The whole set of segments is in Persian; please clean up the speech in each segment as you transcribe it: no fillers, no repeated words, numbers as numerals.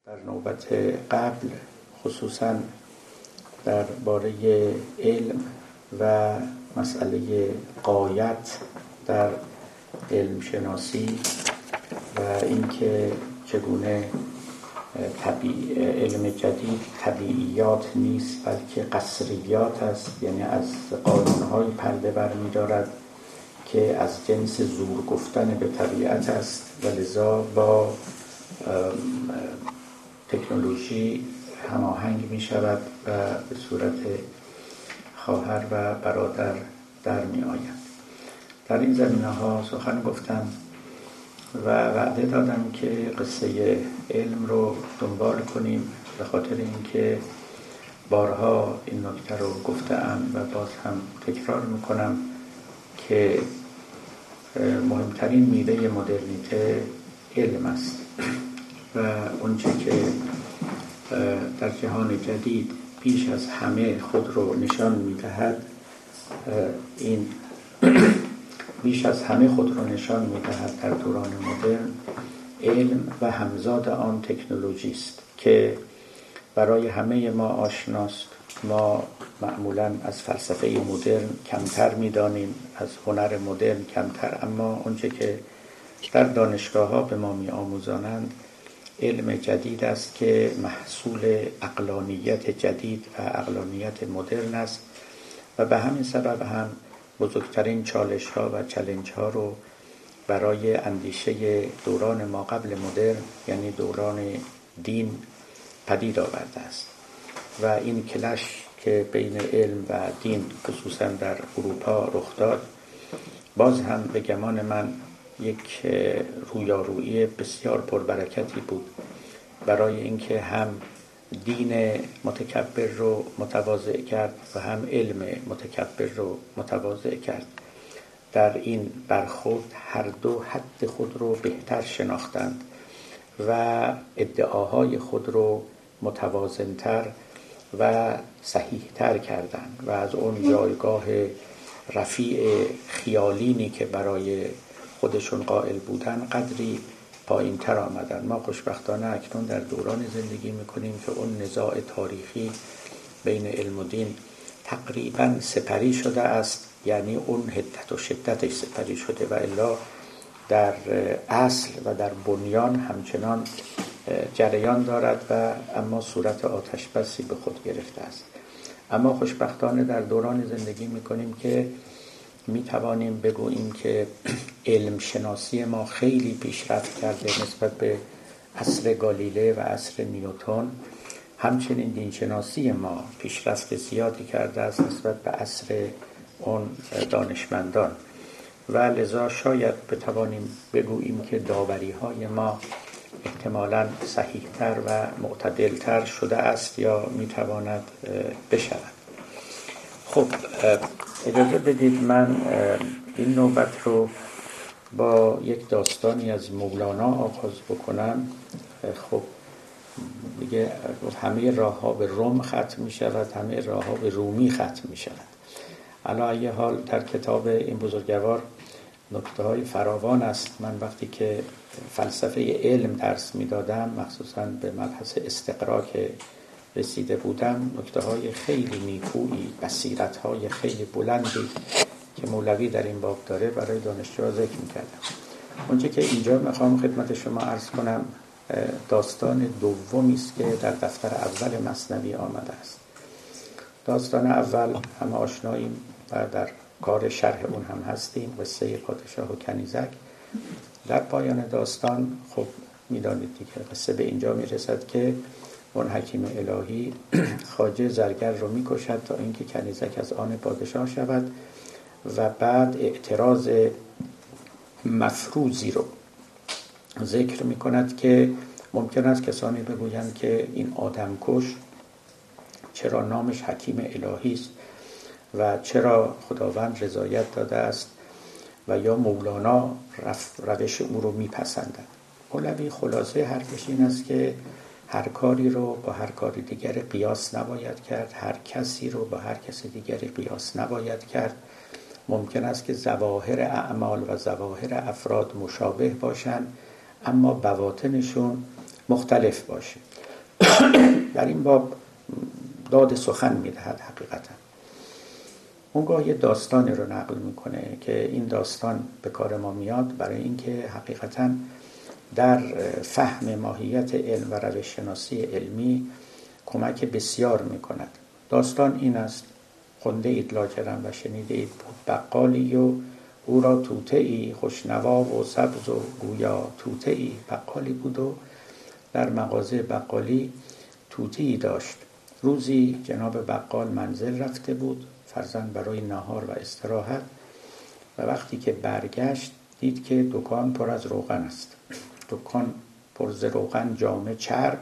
در نوبت قبل خصوصا درباره علم و مسئله غایت در علم شناسی و اینکه چگونه علم جدید طبیعیات نیست بلکه قصریات است، یعنی از قانون‌های پرده برمی‌دارد که از جنس زور گفتن به طبیعت است و لذا با تکنولوژی هماهنگ می شود و به صورت خواهر و برادر در می آید. در این زمینه ها سخن گفتم و وعده دادم که قصه علم رو دنبال کنیم، به خاطر اینکه بارها این نکته رو گفتم و باز هم تکرار میکنم که مهمترین میوه مدرنیته علم است و اونچه که در جهان جدید بیش از همه خود رو نشان میدهد، این بیش از همه خود رو نشان میدهد در دوران مدرن علم و همزاد آن تکنولوژی است که برای همه ما آشناست. ما معمولاً از فلسفه مدرن کمتر میدانیم، از هنر مدرن کمتر، اما اونچه که در دانشگاه‌ها به ما می‌آموزانند علم جدید است که محصول عقلانیت جدید و عقلانیت مدرن است و به همین سبب هم بزرگترین چالش‌ها و چالش‌ها رو برای اندیشه دوران ما قبل مدرن، یعنی دوران دین، پدید آورده است و این کلش که بین علم و دین خصوصا در اروپا رخ داد باز هم به گمان من یک رویارویی بسیار پربرکتی بود برای اینکه هم دین متکبر رو متواضع کرد و هم علم متکبر رو متواضع کرد. در این برخورد هر دو حد خود رو بهتر شناختند و ادعاهای خود رو متوازن‌تر و صحیح‌تر کردند و از اون جایگاه رفیع خیالینی که برای خودشون قائل بودن قدری پایین‌تر آمدن. ما خوشبختانه اکنون در دوران زندگی می‌کنیم که اون نزاع تاریخی بین علم و دین تقریباً سپری شده است، یعنی اون حدت و شدتش سپری شده و الا در اصل و در بنیان همچنان جریان دارد و اما صورت آتش بسی به خود گرفته است. اما خوشبختانه در دوران زندگی می‌کنیم که می‌توانیم بگوییم که علم شناسی ما خیلی پیشرفت کرده نسبت به عصر گالیله و عصر نیوتن. همچنین دینشناسی ما پیشرفت زیادی کرده است نسبت به عصر اون دانشمندان و لذا شاید بتوانیم بگوییم که داوری‌های ما احتمالاً صحیح‌تر و معتدل‌تر شده است یا می‌تواند بشود. خب اجازه بدید من این نوبت رو با یک داستانی از مولانا آغاز بکنم. خب دیگه همه راه‌ها به روم ختم می‌شود، همه راه‌ها به رومی ختم می‌شود. علی ای حال در کتاب این بزرگوار نکته‌های فراوان است. من وقتی که فلسفه علم درس می‌دادم، مخصوصاً به مبحث استقرا که رسیده بودم، نکته‌های خیلی نیکویی، بصیرت‌های خیلی بلندی که مولوی در این باب داره برای دانشجوها ذکر می‌کردم. اونچه که اینجا می‌خوام خدمت شما عرض کنم داستان دومی است که در دفتر اول مثنوی آمده است. داستان اول همه آشناییم و در کار شرح اون هم هستیم، قصه پادشاه و کنیزک. در پایان داستان خب می‌دانید دیگه قصه به اینجا می‌رسد که اون حکیم الهی خواجه زرگر رو می‌کشد تا اینکه کنیزک از آن پادشاه شود و بعد اعتراض مفروضی رو ذکر می‌کند که ممکن است کسانی بگویند که این آدمکش چرا نامش حکیم الهی است و چرا خداوند رضایت داده است و یا مولانا روش او رو میپسندد. مولوی خلاصه حرفش این است که هر کاری رو با هر کاری دیگری قیاس نباید کرد، هر کسی رو با هر کسی دیگری قیاس نباید کرد. ممکن است که ظواهر اعمال و ظواهر افراد مشابه باشند اما بواطنشون مختلف باشه. در این باب داد سخن میدهد. حقیقتا اونگاه یه داستانی رو نقل میکنه که این داستان به کار ما میاد برای اینکه حقیقتا در فهم ماهیت علم و روش شناسی علمی کمک بسیار میکند. داستان این است: خونده اید لاجرم و شنیده اید بود بقالی و او را توته ای خوشنوا و سبز و گویا توته ای. بقالی بود و در مغازه بقالی توتی داشت. روزی جناب بقال منزل رفته بود، فرضاً برای نهار و استراحت، و وقتی که برگشت دید که دکان پر از روغن است. دکان پر از روغن، جامه چرب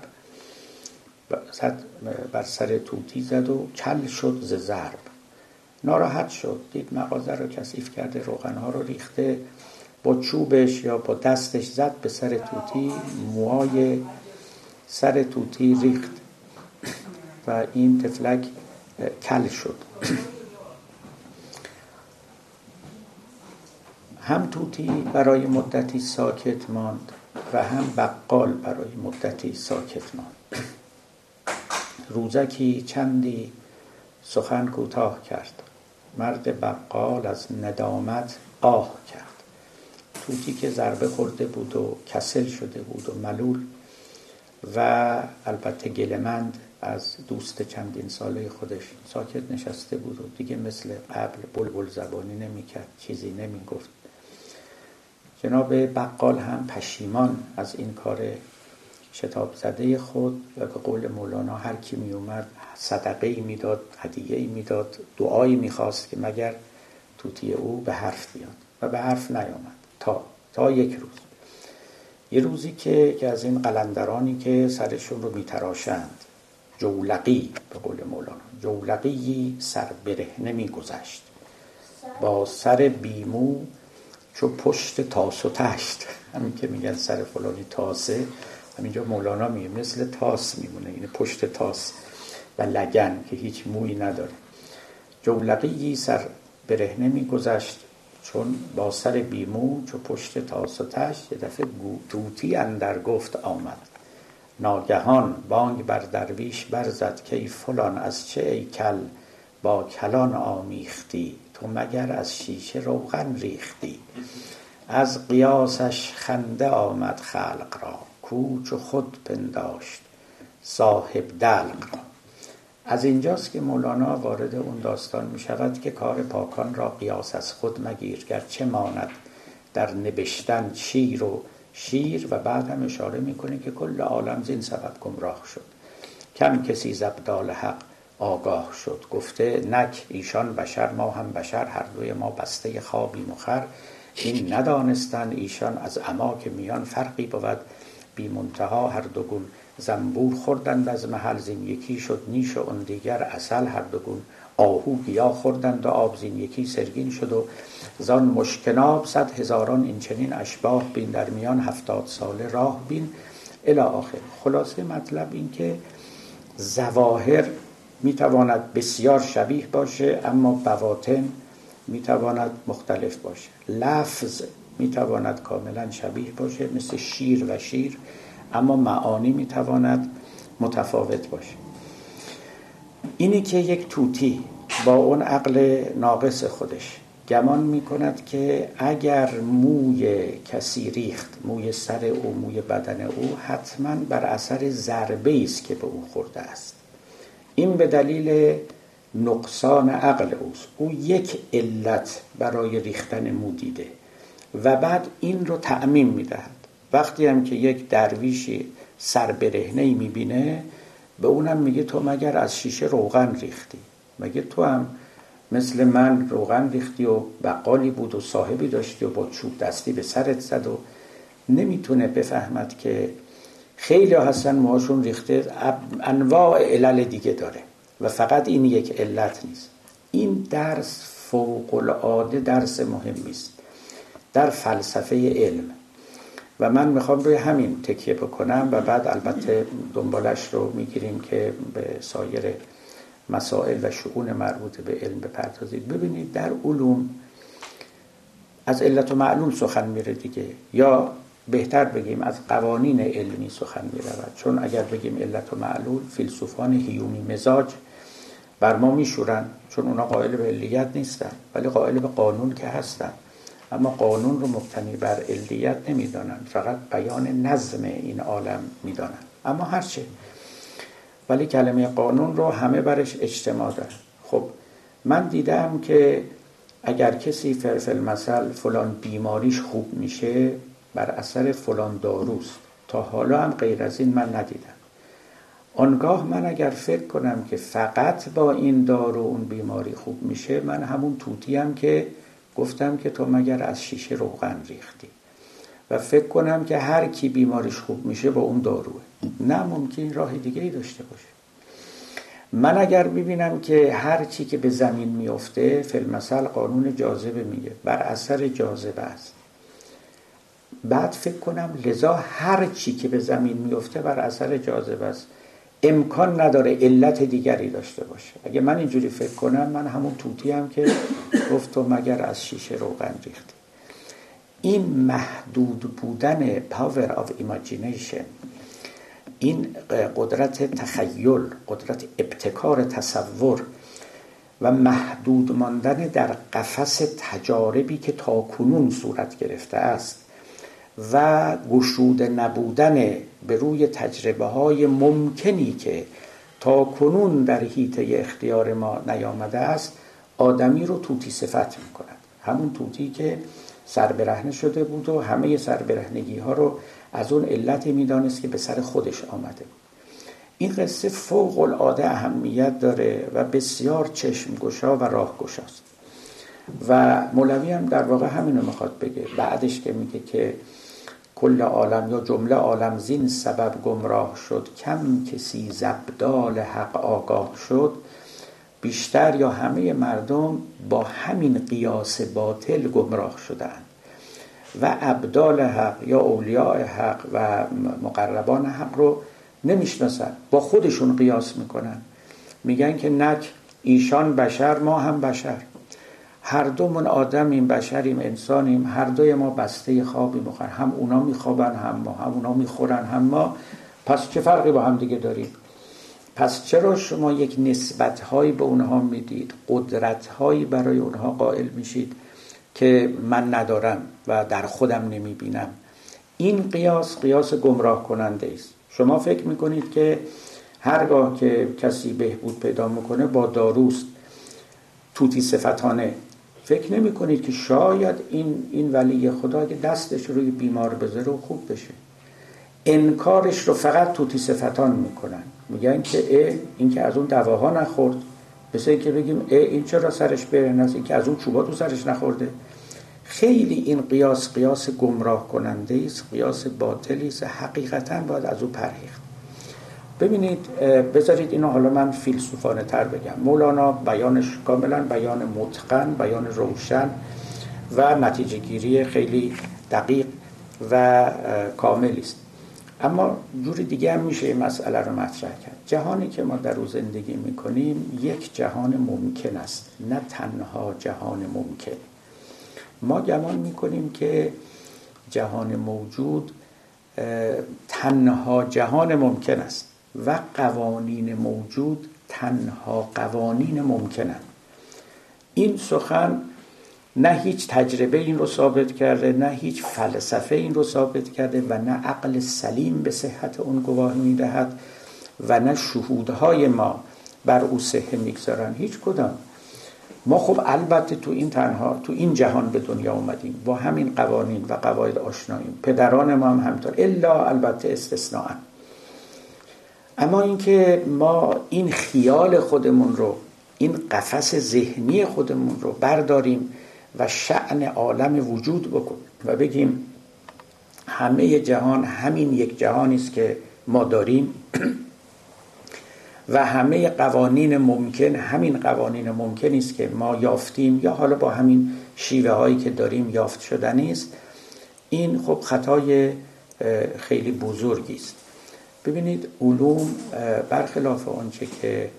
بر سر توتی زد و کل شد ز ضرب. ناراحت شد، دید مغازه رو کثیف کرده، روغنها رو ریخته، با چوبش یا با دستش زد به سر توتی، موهای سر توتی ریخت و این تفلک کل شد. هم توتی برای مدتی ساکت ماند و هم بقال برای مدتی ساکت ماند. روزکی چندی سخن کوتاه کرد، مرد بقال از ندامت آه کرد. توتی که ضربه خورده بود و کسل شده بود و ملول و البته گله‌مند از دوست چندین ساله خودش، ساکت نشسته بود و دیگه مثل قبل بلبل زبانی نمی کرد، چیزی نمی گفت. جناب بقال هم پشیمان از این کار شتاب زده خود و به قول مولانا هر کی می اومد صدقه‌ای میداد، هدیه‌ای میداد، دعایی میخواست که مگر توتی او به حرف بیاد، و به حرف نیامد تا یک روز. یه روزی که از این قلندرانی که سرشون رو میتراشند، جولقی به قول مولانا، جولقی سر برهنه میگذشت با سر بیمو چو پشت تاس و تشت. همین که میگن سر فلانی تاسه، همینجا مولانا میگه مثل تاس میمونه، این پشت تاس و لگن که هیچ مویی نداره. جولقی سر برهنه میگذشت چون با سر بیمو چو پشت تاس و تشت. یه دفعه توتی اندر گفت آمد، ناگهان بانگ بر درویش برزد که ای فلان از چه ای کل با کلان آمیختی، تو مگر از شیشه روغن ریختی. از قیاسش خنده آمد خلق را، کوچ و خود پنداشت صاحب دلق را. از اینجاست که مولانا وارد اون داستان می شود که کار پاکان را قیاس از خود مگیر، گرچه ماند در نبشتن شیر و شیر. و بعد هم اشاره میکنه که کل عالم زین سبب گمراه شد، کم کسی ز ابدال حق آگاه شد. گفته نک ایشان بشر ما هم بشر، هر دوی ما بسته خوابیم و خور. این ندانستن ایشان از عما که میان، فرقی بود بی منتها هر دو گون. زنبور خوردند از محل، زین یکی شد نیش و اون دیگر عسل. هر دو گون آهو گیا خوردند و آب، زین یکی سرگین شد و زان مشکناب. 100 هزاران این چنین اشباه بین، در میان 70 ساله راه بین الی آخر. خلاصه مطلب این که ظواهر میتواند بسیار شبیه باشه اما بواطن میتواند مختلف باشه. لفظ میتواند کاملا شبیه باشه مثل شیر و شیر، اما معانی میتواند متفاوت باشه. اینی که یک توتی با اون عقل ناقص خودش گمان میکند که اگر موی کسی ریخت، موی سر او، موی بدن او، حتما بر اثر ضربه است که به او خورده است. این به دلیل نقصان عقل اوست. او یک علت برای ریختن مو دیده و بعد این رو تعمیم میدهد. وقتی هم که یک درویشی سر برهنه‌ای میبینه، به اونم میگه تو مگر از شیشه روغن ریختی؟ مگه تو هم مثل من روغن ریختی و بقالی بود و صاحبی داشتی و با چوب دستی به سرت زد؟ و نمیتونه بفهمد که خیلی هستن موهاشون ریخته، انواع علل دیگه داره و فقط این یک علت نیست. این درس فوق العاده درس مهمی است در فلسفه علم و من میخوام روی همین تکیه بکنم و بعد البته دنبالش رو میگیریم که به سایر مسائل و شؤون مربوط به علم بپردازید. ببینید در علوم از علت و معلول سخن میره دیگه، یا بهتر بگیم از قوانین علمی سخن می‌رود، چون اگر بگیم علت و معلول، فیلسوفان هیومی مزاج بر ما میشورن، چون اونا قائل به علیت نیستن ولی قائل به قانون که هستن، اما قانون رو مبتنی بر علیت نمیدانن، فقط بیان نظم این عالم میدانن. اما هرچه، ولی کلمه قانون رو همه برش اجتماع دارن. خب من دیدم که اگر کسی فی‌المثل فلان بیماریش خوب میشه بر اثر فلان داروست، تا حالا هم غیر از این من ندیدم. آنگاه من اگر فکر کنم که فقط با این دارو اون بیماری خوب میشه، من همون توتیم که گفتم که تو مگر از شیشه روغن ریختی، و فکر کنم که هر کی بیماریش خوب میشه با اون داروه. نه، ممکن راه دیگه ای داشته باشه. من اگر ببینم که هر چی که به زمین میفته، فی‌المثل قانون جاذبه میگه بر اثر جاذبه است، بعد فکر کنم لذا هر چی که به زمین میفته بر اثر جاذبه است، امکان نداره علت دیگری داشته باشه. اگه من اینجوری فکر کنم، من همون توتیم که گفت تو مگر از شیشه روغن ریختی. این محدود بودن power of imagination، این قدرت تخیل، قدرت ابتکار تصور و محدود ماندن در قفس تجاربی که تاکنون صورت گرفته است و گشوده نبودن به روی تجربه های ممکنی که تاکنون در حیطه اختیار ما نیامده است، آدمی رو توتی صفت می کند. همون توتی که سربرهنه شده بود و همه سربرهنگی ها رو از اون علتی می دانست که به سر خودش آمده بود. این قصه فوق العاده اهمیت داره و بسیار چشمگشا و راهگشاست. و مولوی هم در واقع همینو میخواد بگه بعدش که میگه که کل عالم یا جمله عالم زین سبب گمراه شد، کم کسی ز ابدال حق آگاه شد. بیشتر یا همه مردم با همین قیاس باطل گمراه شدند و ابدال حق یا اولیاء حق و مقربان حق رو نمیشناسن، با خودشون قیاس میکنن، میگن که نک ایشان بشر ما هم بشر، هر دومون آدمیم، بشریم، انسانیم، هر دوی ما بسته خوابی میخورن، هم اونا میخوابن هم ما، هم اونا میخورن هم ما، پس چه فرقی با هم دیگه داریم؟ پس چرا شما یک نسبت‌هایی به اونها میدید، قدرت‌هایی برای اونها قائل میشید که من ندارم و در خودم نمیبینم؟ این قیاس گمراه کننده است. شما فکر میکنید که هرگاه که کسی بهبود پیدا میکنه با داروست، توتی صفتانه، فکر نمی کنید که شاید این ولی خدا که دستش روی بیمار بذاره و خوب بشه. انکارش رو فقط توتی صفتان میکنن، میگن که این که از اون دواها نخورد، مثل این که بگیم این چرا سرش برهنه است، این که از اون چوبا تو سرش نخورده. خیلی این قیاس گمراه کننده است، قیاس باطلی است، حقیقتا باید از او پرهیخت. ببینید، بذارید اینو حالا من فیلسوفانه تر بگم. مولانا بیانش کاملا بیان متقن، بیان روشن و نتیجه گیری خیلی دقیق و کاملی است. اما جور دیگه هم میشه این مسئله رو مطرح کرد. جهانی که ما در او زندگی میکنیم یک جهان ممکن است، نه تنها جهان ممکن. ما گمان میکنیم که جهان موجود تنها جهان ممکن است و قوانین موجود تنها قوانین ممکنند. این سخن نه هیچ تجربه این رو ثابت کرده، نه هیچ فلسفه این رو ثابت کرده و نه عقل سلیم به صحت اون گواهی میدهد و نه شهودهای ما بر او صحه میگذارن، هیچ کدام. ما خب البته تو این جهان به دنیا اومدیم با همین قوانین و قواعد آشناییم، پدران ما هم همینطور، الا البته استثناء. اما اینکه ما این خیال خودمون رو، این قفس ذهنی خودمون رو برداریم و شأن عالم وجود بکنیم و بگیم همه جهان همین یک جهانی است که ما داریم و همه قوانین ممکن همین قوانین ممکنی است که ما یافتیم یا حالا با همین شیوه هایی که داریم یافت شدنی است، این خب خطای خیلی بزرگی است. ببینید، علوم برخلاف آنچه که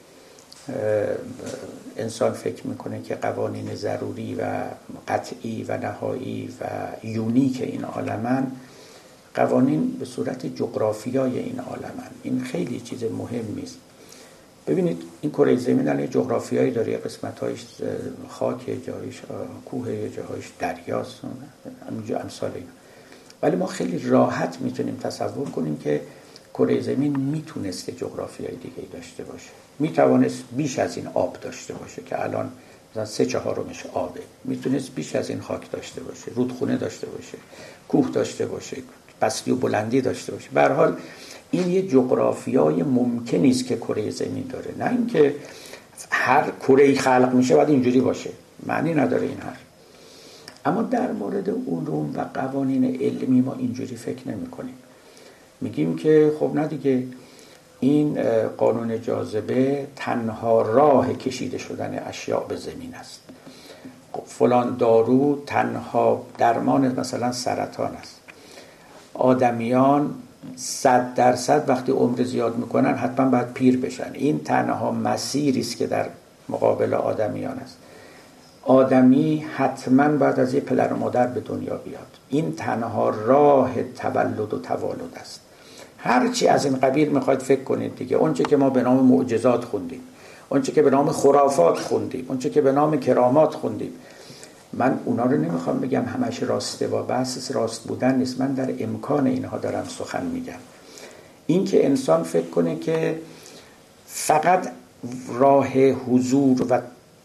انسان فکر میکنه که قوانین ضروری و قطعی و نهایی و یونیک این عالمن، قوانین به صورت جغرافیای این عالمن. این خیلی چیز مهمی است. ببینید این کره زمین الان جغرافیایی داره، قسمت‌هایش خاک، جایش کوه، جایش دریاست، همینجا امثال اینا. ولی ما خیلی راحت میتونیم تصور کنیم که کره زمین میتونست جغرافیای دیگه داشته باشه، میتوانست بیش از این آب داشته باشه که الان مثلا 3/4 آبه، میتونست بیش از این خاک داشته باشه، رودخونه داشته باشه، کوه داشته باشه، پستی و بلندی داشته باشه. به هر حال این یه جغرافیای ممکنی است که کره زمین داره، نه اینکه هر کره‌ای خلق میشه باید اینجوری باشه، معنی نداره این حرف. اما در مورد علوم و قوانین علمی ما اینجوری فکر نمی کنیم. میگیم که خب نه دیگه، این قانون جاذبه تنها راه کشیده شدن اشیاء به زمین است. فلان دارو تنها درمان مثلا سرطان است. آدمیان 100% وقتی عمر زیاد میکنن حتما باید پیر بشن. این تنها مسیری است که در مقابل آدمیان است. آدمی حتما باید از یه پدر و مادر به دنیا بیاد. این تنها راه تولد و توالد است. هرچی از این قبیل میخواید فکر کنید دیگه، اونچه که ما به نام معجزات خوندیم، اونچه که به نام خرافات خوندیم، اونچه که به نام کرامات خوندیم، من اونا رو نمیخوام بگم همش راسته و بحث راست بودن نیست، من در امکان اینها دارم سخن میگم. این که انسان فکر کنه که فقط راه حضور و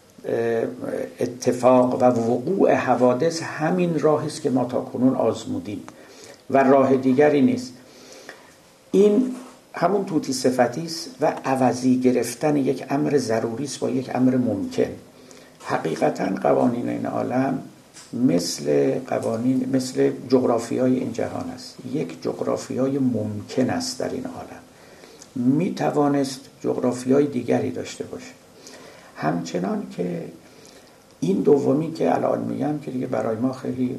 اتفاق و وقوع حوادث همین راهی است که ما تا کنون آزمودیم و راه دیگری نیست، این همون توتی صفتی است و عوضی گرفتن یک امر ضروری است با یک امر ممکن. حقیقتا قوانین این عالم مثل جغرافیای این جهان است، یک جغرافیای ممکن است در این عالم، می توانست جغرافیای دیگری داشته باشه. همچنان که این دومی که الان میگم که دیگه برای ما خیلی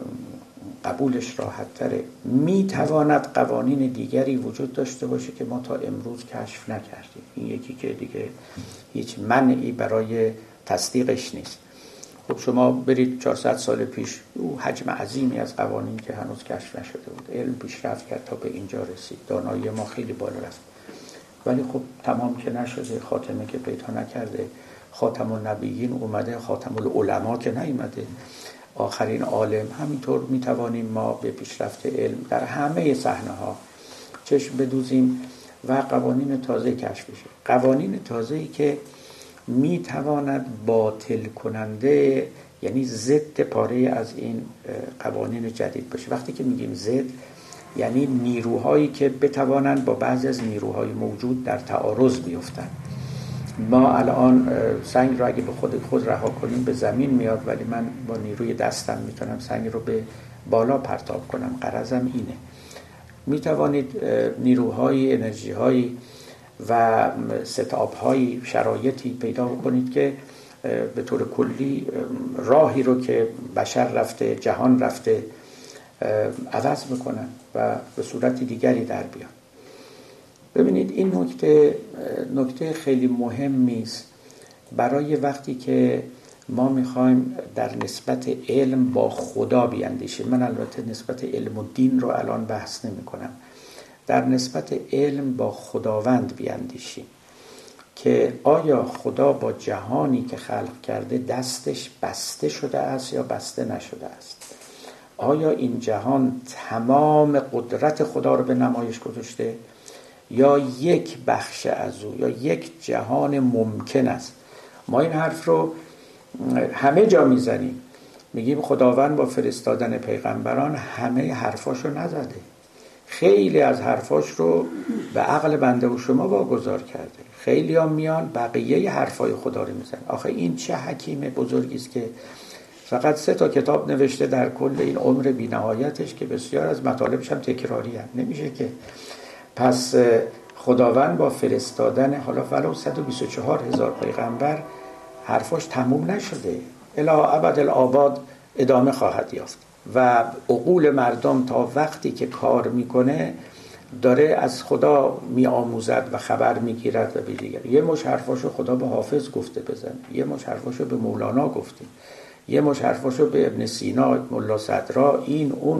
قبولش راحت تره، می تواند قوانین دیگری وجود داشته باشه که ما تا امروز کشف نکردیم. این یکی که دیگه هیچ منعی برای تصدیقش نیست. خب شما برید 400 سال پیش، او حجم عظیمی از قوانین که هنوز کشف نشده بود، علم پیشرفت کرد تا به اینجا رسید، دانایی ما خیلی بالا رفت، ولی خب تمام که نشده، خاتمه که پیدا نکرده. خاتم النبیین اومده، خاتم العلماء که نیومده، آخرین عالم. همینطور میتوانیم ما به پیشرفت علم در همه صحنه ها چشم بدوزیم و قوانین تازه کشف بشه، قوانین تازه‌ای که میتواند باطل کننده، یعنی ضد پاره از این قوانین جدید باشه. وقتی که میگیم ضد، یعنی نیروهایی که بتوانند با بعضی از نیروهای موجود در تعارض بیفتند. ما الان سنگ رو اگه به خود رها کنیم به زمین میاد، ولی من با نیروی دستم میتونم سنگ رو به بالا پرتاب کنم. غرضم اینه. میتوانید نیروهای، انرژی‌های و ستاپ‌های، شرایطی پیدا کنید که به طور کلی راهی رو که بشر رفته، جهان رفته، عوض میکنن و به صورت دیگری در بیان. ببینید این نکته خیلی مهمی است برای وقتی که ما میخوایم در نسبت علم با خدا بیاندیشیم. من البته نسبت علم و دین رو الان بحث نمی کنم، در نسبت علم با خداوند بیاندیشیم که آیا خدا با جهانی که خلق کرده دستش بسته شده است یا بسته نشده است؟ آیا این جهان تمام قدرت خدا رو به نمایش گذاشته یا یک بخش از او، یا یک جهان ممکن است؟ ما این حرف رو همه جا میزنیم، میگیم خداوند با فرستادن پیغمبران همه حرفاشو نزده، خیلی از حرفاش رو به عقل بنده و شما واگذار کرده. خیلی هم میان بقیه حرفای خدا رو میزنن. آخه این چه حکیم بزرگی است که فقط 3 کتاب نوشته در کل این عمر بی‌نهایتش که بسیار از مطالبش هم تکراری هست. نمیشه که پس خداوند با فرستادن حالا ولو 124,000 پیغمبر حرفاش تموم نشده، الی ابد الآباد ادامه خواهد یافت و عقول مردم تا وقتی که کار میکنه داره از خدا میآموزد و خبر میگیرد و دیگر. یه مش حرفاشو خدا به حافظ گفته بزن، یه مش حرفاشو به مولانا گفته، یه مش حرفاشو به ابن سینا، ملا صدرا، این اون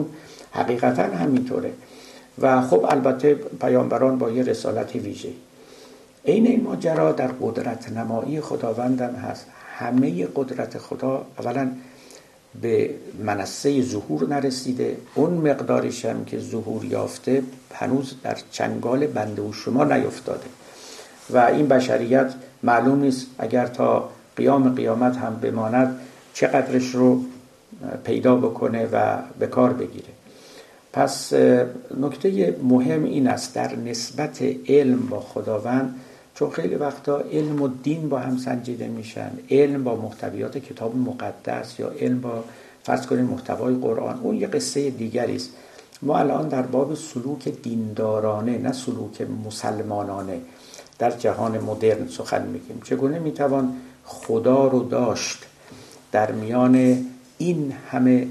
حقیقتا همینطوره. و خب البته پیامبران با یه رسالت ویژه. این ماجرا در قدرت نمایی خداوندم هست. همه قدرت خدا اولا به منصه ظهور نرسیده، اون مقدارش هم که ظهور یافته هنوز در چنگال بنده و شما نیفتاده و این بشریت معلوم نیست اگر تا قیامت هم بماند چقدرش رو پیدا بکنه و به کار بگیره. پس نکته مهم این است در نسبت علم با خداوند، چون خیلی وقتا علم و دین با هم سنجیده میشن، علم با محتویات کتاب مقدس یا علم با فرض کنید محتوای قرآن، اون یه قصه دیگری است. ما الان در باب سلوک دیندارانه نه سلوک مسلمانانه در جهان مدرن سخن میگیم. چگونه میتوان خدا رو داشت در میان این همه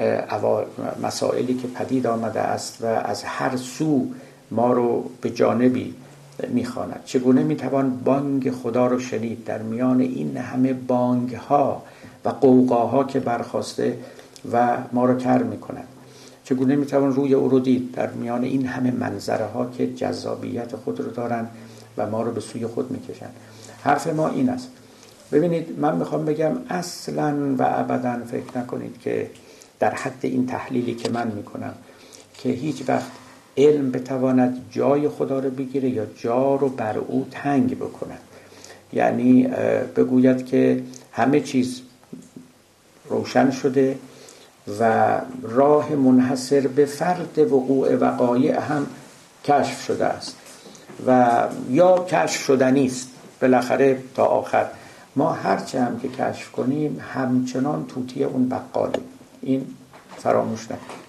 مسائلی که پدید آمده است و از هر سو ما رو به جانبی میخواند. چگونه میتوان بانگ خدا رو شنید در میان این همه بانگ ها و قوقاها که برخاسته و ما رو کر میکنند. چگونه میتوان روی او رو دید در میان این همه منظره ها که جذابیت خود رو دارن و ما رو به سوی خود میکشن. حرف ما این است. ببینید من میخوام بگم اصلا و ابدا فکر نکنید که در حد این تحلیلی که من میکنم که هیچ وقت علم بتواند جای خدا رو بگیره یا جا رو بر او تنگ بکند. یعنی بگوید که همه چیز روشن شده و راه منحصر به فرد وقوع وقایع هم کشف شده است و یا کشف شدنی است بالاخره تا آخر. ما هرچه هم که کشف کنیم همچنان توتی اون بقاله. این فراموش نکنیم.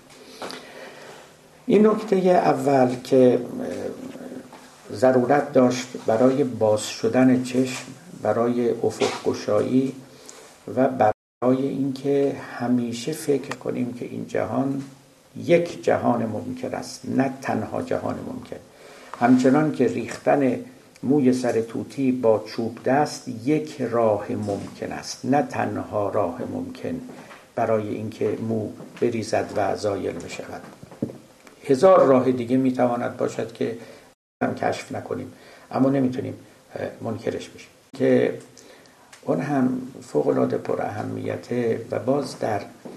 این نکته اول که ضرورت داشت برای باز شدن چشم، برای افق گشایی و برای اینکه همیشه فکر کنیم که این جهان یک جهان ممکن است، نه تنها جهان ممکن. همچنان که ریختن موی سر طوطی با چوب دست یک راه ممکن است، نه تنها راه ممکن برای اینکه مو بریزد و زایل بشود. هزار راه دیگه میتواند باشد که هم کشف نکنیم اما نمیتونیم منکرش بشیم که اون هم فوق‌العاده پر اهمیته و باز در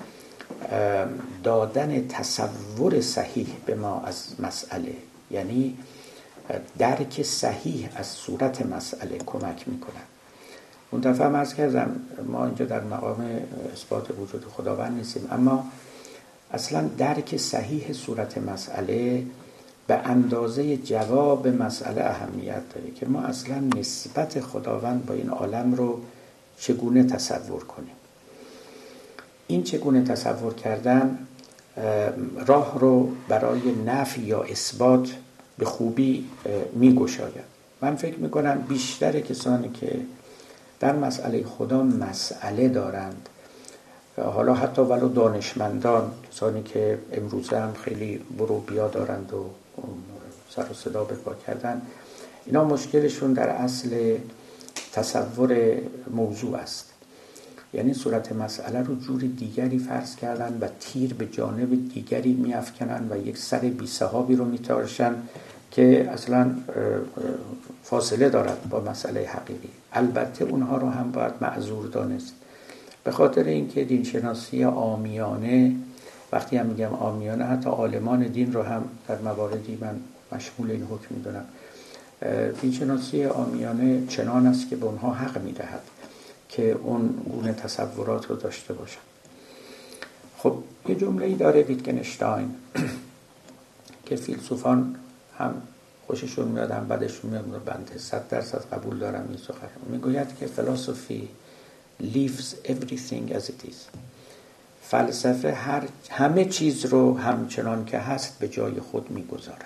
دادن تصور صحیح به ما از مسئله، یعنی درک صحیح از صورت مسئله کمک میکنن. اون دفعه عرض کردم ما اینجا در مقام اثبات وجود خداوند نیستیم، اما اصلا درک صحیح صورت مسئله به اندازه جواب مسئله اهمیت داره که ما اصلا نسبت خداوند با این عالم رو چگونه تصور کنیم. این چگونه تصور کردن راه رو برای نفی یا اثبات به خوبی میگشاید. من فکر میکنم بیشتر کسانی که در مسئله خدا مسئله دارند، حالا حتی ولو دانشمندان، کسانی که امروزه هم خیلی برو بیا دارند و سر و صدا به پا کردن، اینا مشکلشون در اصل تصور موضوع است. یعنی صورت مسئله رو جور دیگری فرض کردن و تیر به جانب دیگری میافکنن و یک سر بی صحابی رو میتارشن که اصلا فاصله دارد با مسئله حقیقی. البته اونها رو هم باید معذور دانست، به خاطر اینکه دینشناسی عامیانه، وقتی هم میگم عامیانه حتی عالمان دین رو هم در مواردی من مشمول این حکم میدونم، دینشناسی عامیانه چنان است که به اونها حق میدهد که اون گونه تصورات رو داشته باشن. خب یه جمله‌ای داره ویتگنشتاین که فیلسوفان هم خوششون میاد هم بدشون میاد، بنده 100% قبول دارم این سخن. میگوید که philosophy leaves everything as it is. فلسفه همه چیز رو همچنان که هست به جای خود میگذارد.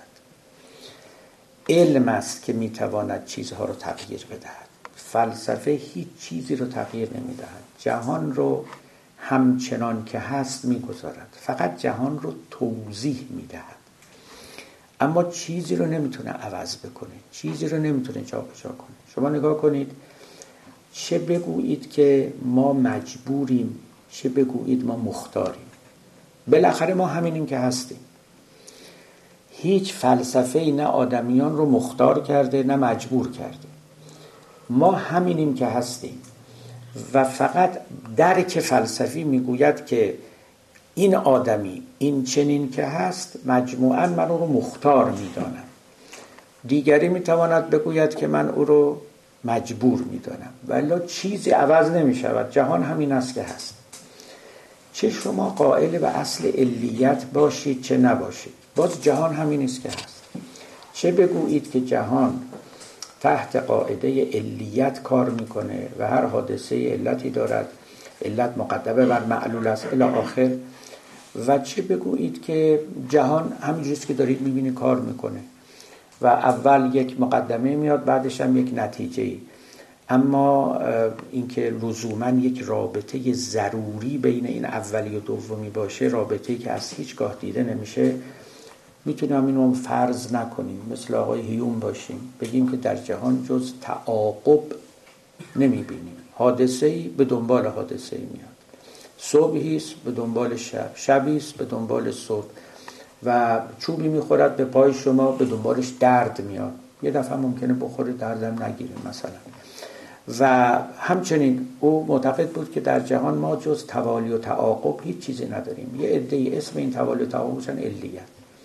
علم است که میتواند چیزها رو تغییر بدهد. فلسفه هیچ چیزی رو تغییر نمیدهد. جهان رو همچنان که هست میگذارد، فقط جهان رو توضیح میدهد، اما چیزی رو نمیتونه عوض بکنه، چیزی رو نمیتونه جابجا کنه. شما نگاه کنید، چه بگویید که ما مجبوریم، چه بگویید ما مختاریم. بالاخره ما همینیم که هستیم. هیچ فلسفه‌ای نه آدمیان رو مختار کرده نه مجبور کرده. ما همینیم که هستیم و فقط درک فلسفی میگوید که این آدمی این چنین که هست مجموعاً من او رو مختار میدانم. دیگری میتواند بگوید که من او رو مجبور میدانم، ولی چیزی عوض نمیشود. جهان همین است که هست. چه شما قائل به اصل علیت باشید چه نباشید، باز جهان همین است که هست. چه بگویید که جهان تحت قاعده علیت کار میکنه و هر حادثه علتی دارد، علت مقدمه بر معلول است الی آخر، و چه بگویید که جهان همینجوریست که دارید میبینید کار میکنه و اول یک مقدمه میاد بعدش هم یک نتیجه. اما اینکه لزوما یک رابطه ضروری بین این اولی و دومی باشه، رابطه‌ای که از هیچگاه دیده نمیشه، میتونیم اینو فرض نکنیم. مثل آقای هیوم باشیم بگیم که در جهان جز تعاقب نمیبینیم. حادثه‌ای به دنبال حادثه‌ای میاد، صبحیست به دنبال شب، شبیست به دنبال صبح، و چوبی میخورد به پای شما به دنبالش درد میاد. یه دفعه ممکنه بخوره دردم نگیره مثلا. و همچنین او معتقد بود که در جهان ما جز توالی و تعاقب هیچ چیزی نداریم. یه عده‌ای اسم این توالی و تعاقبشن علیت.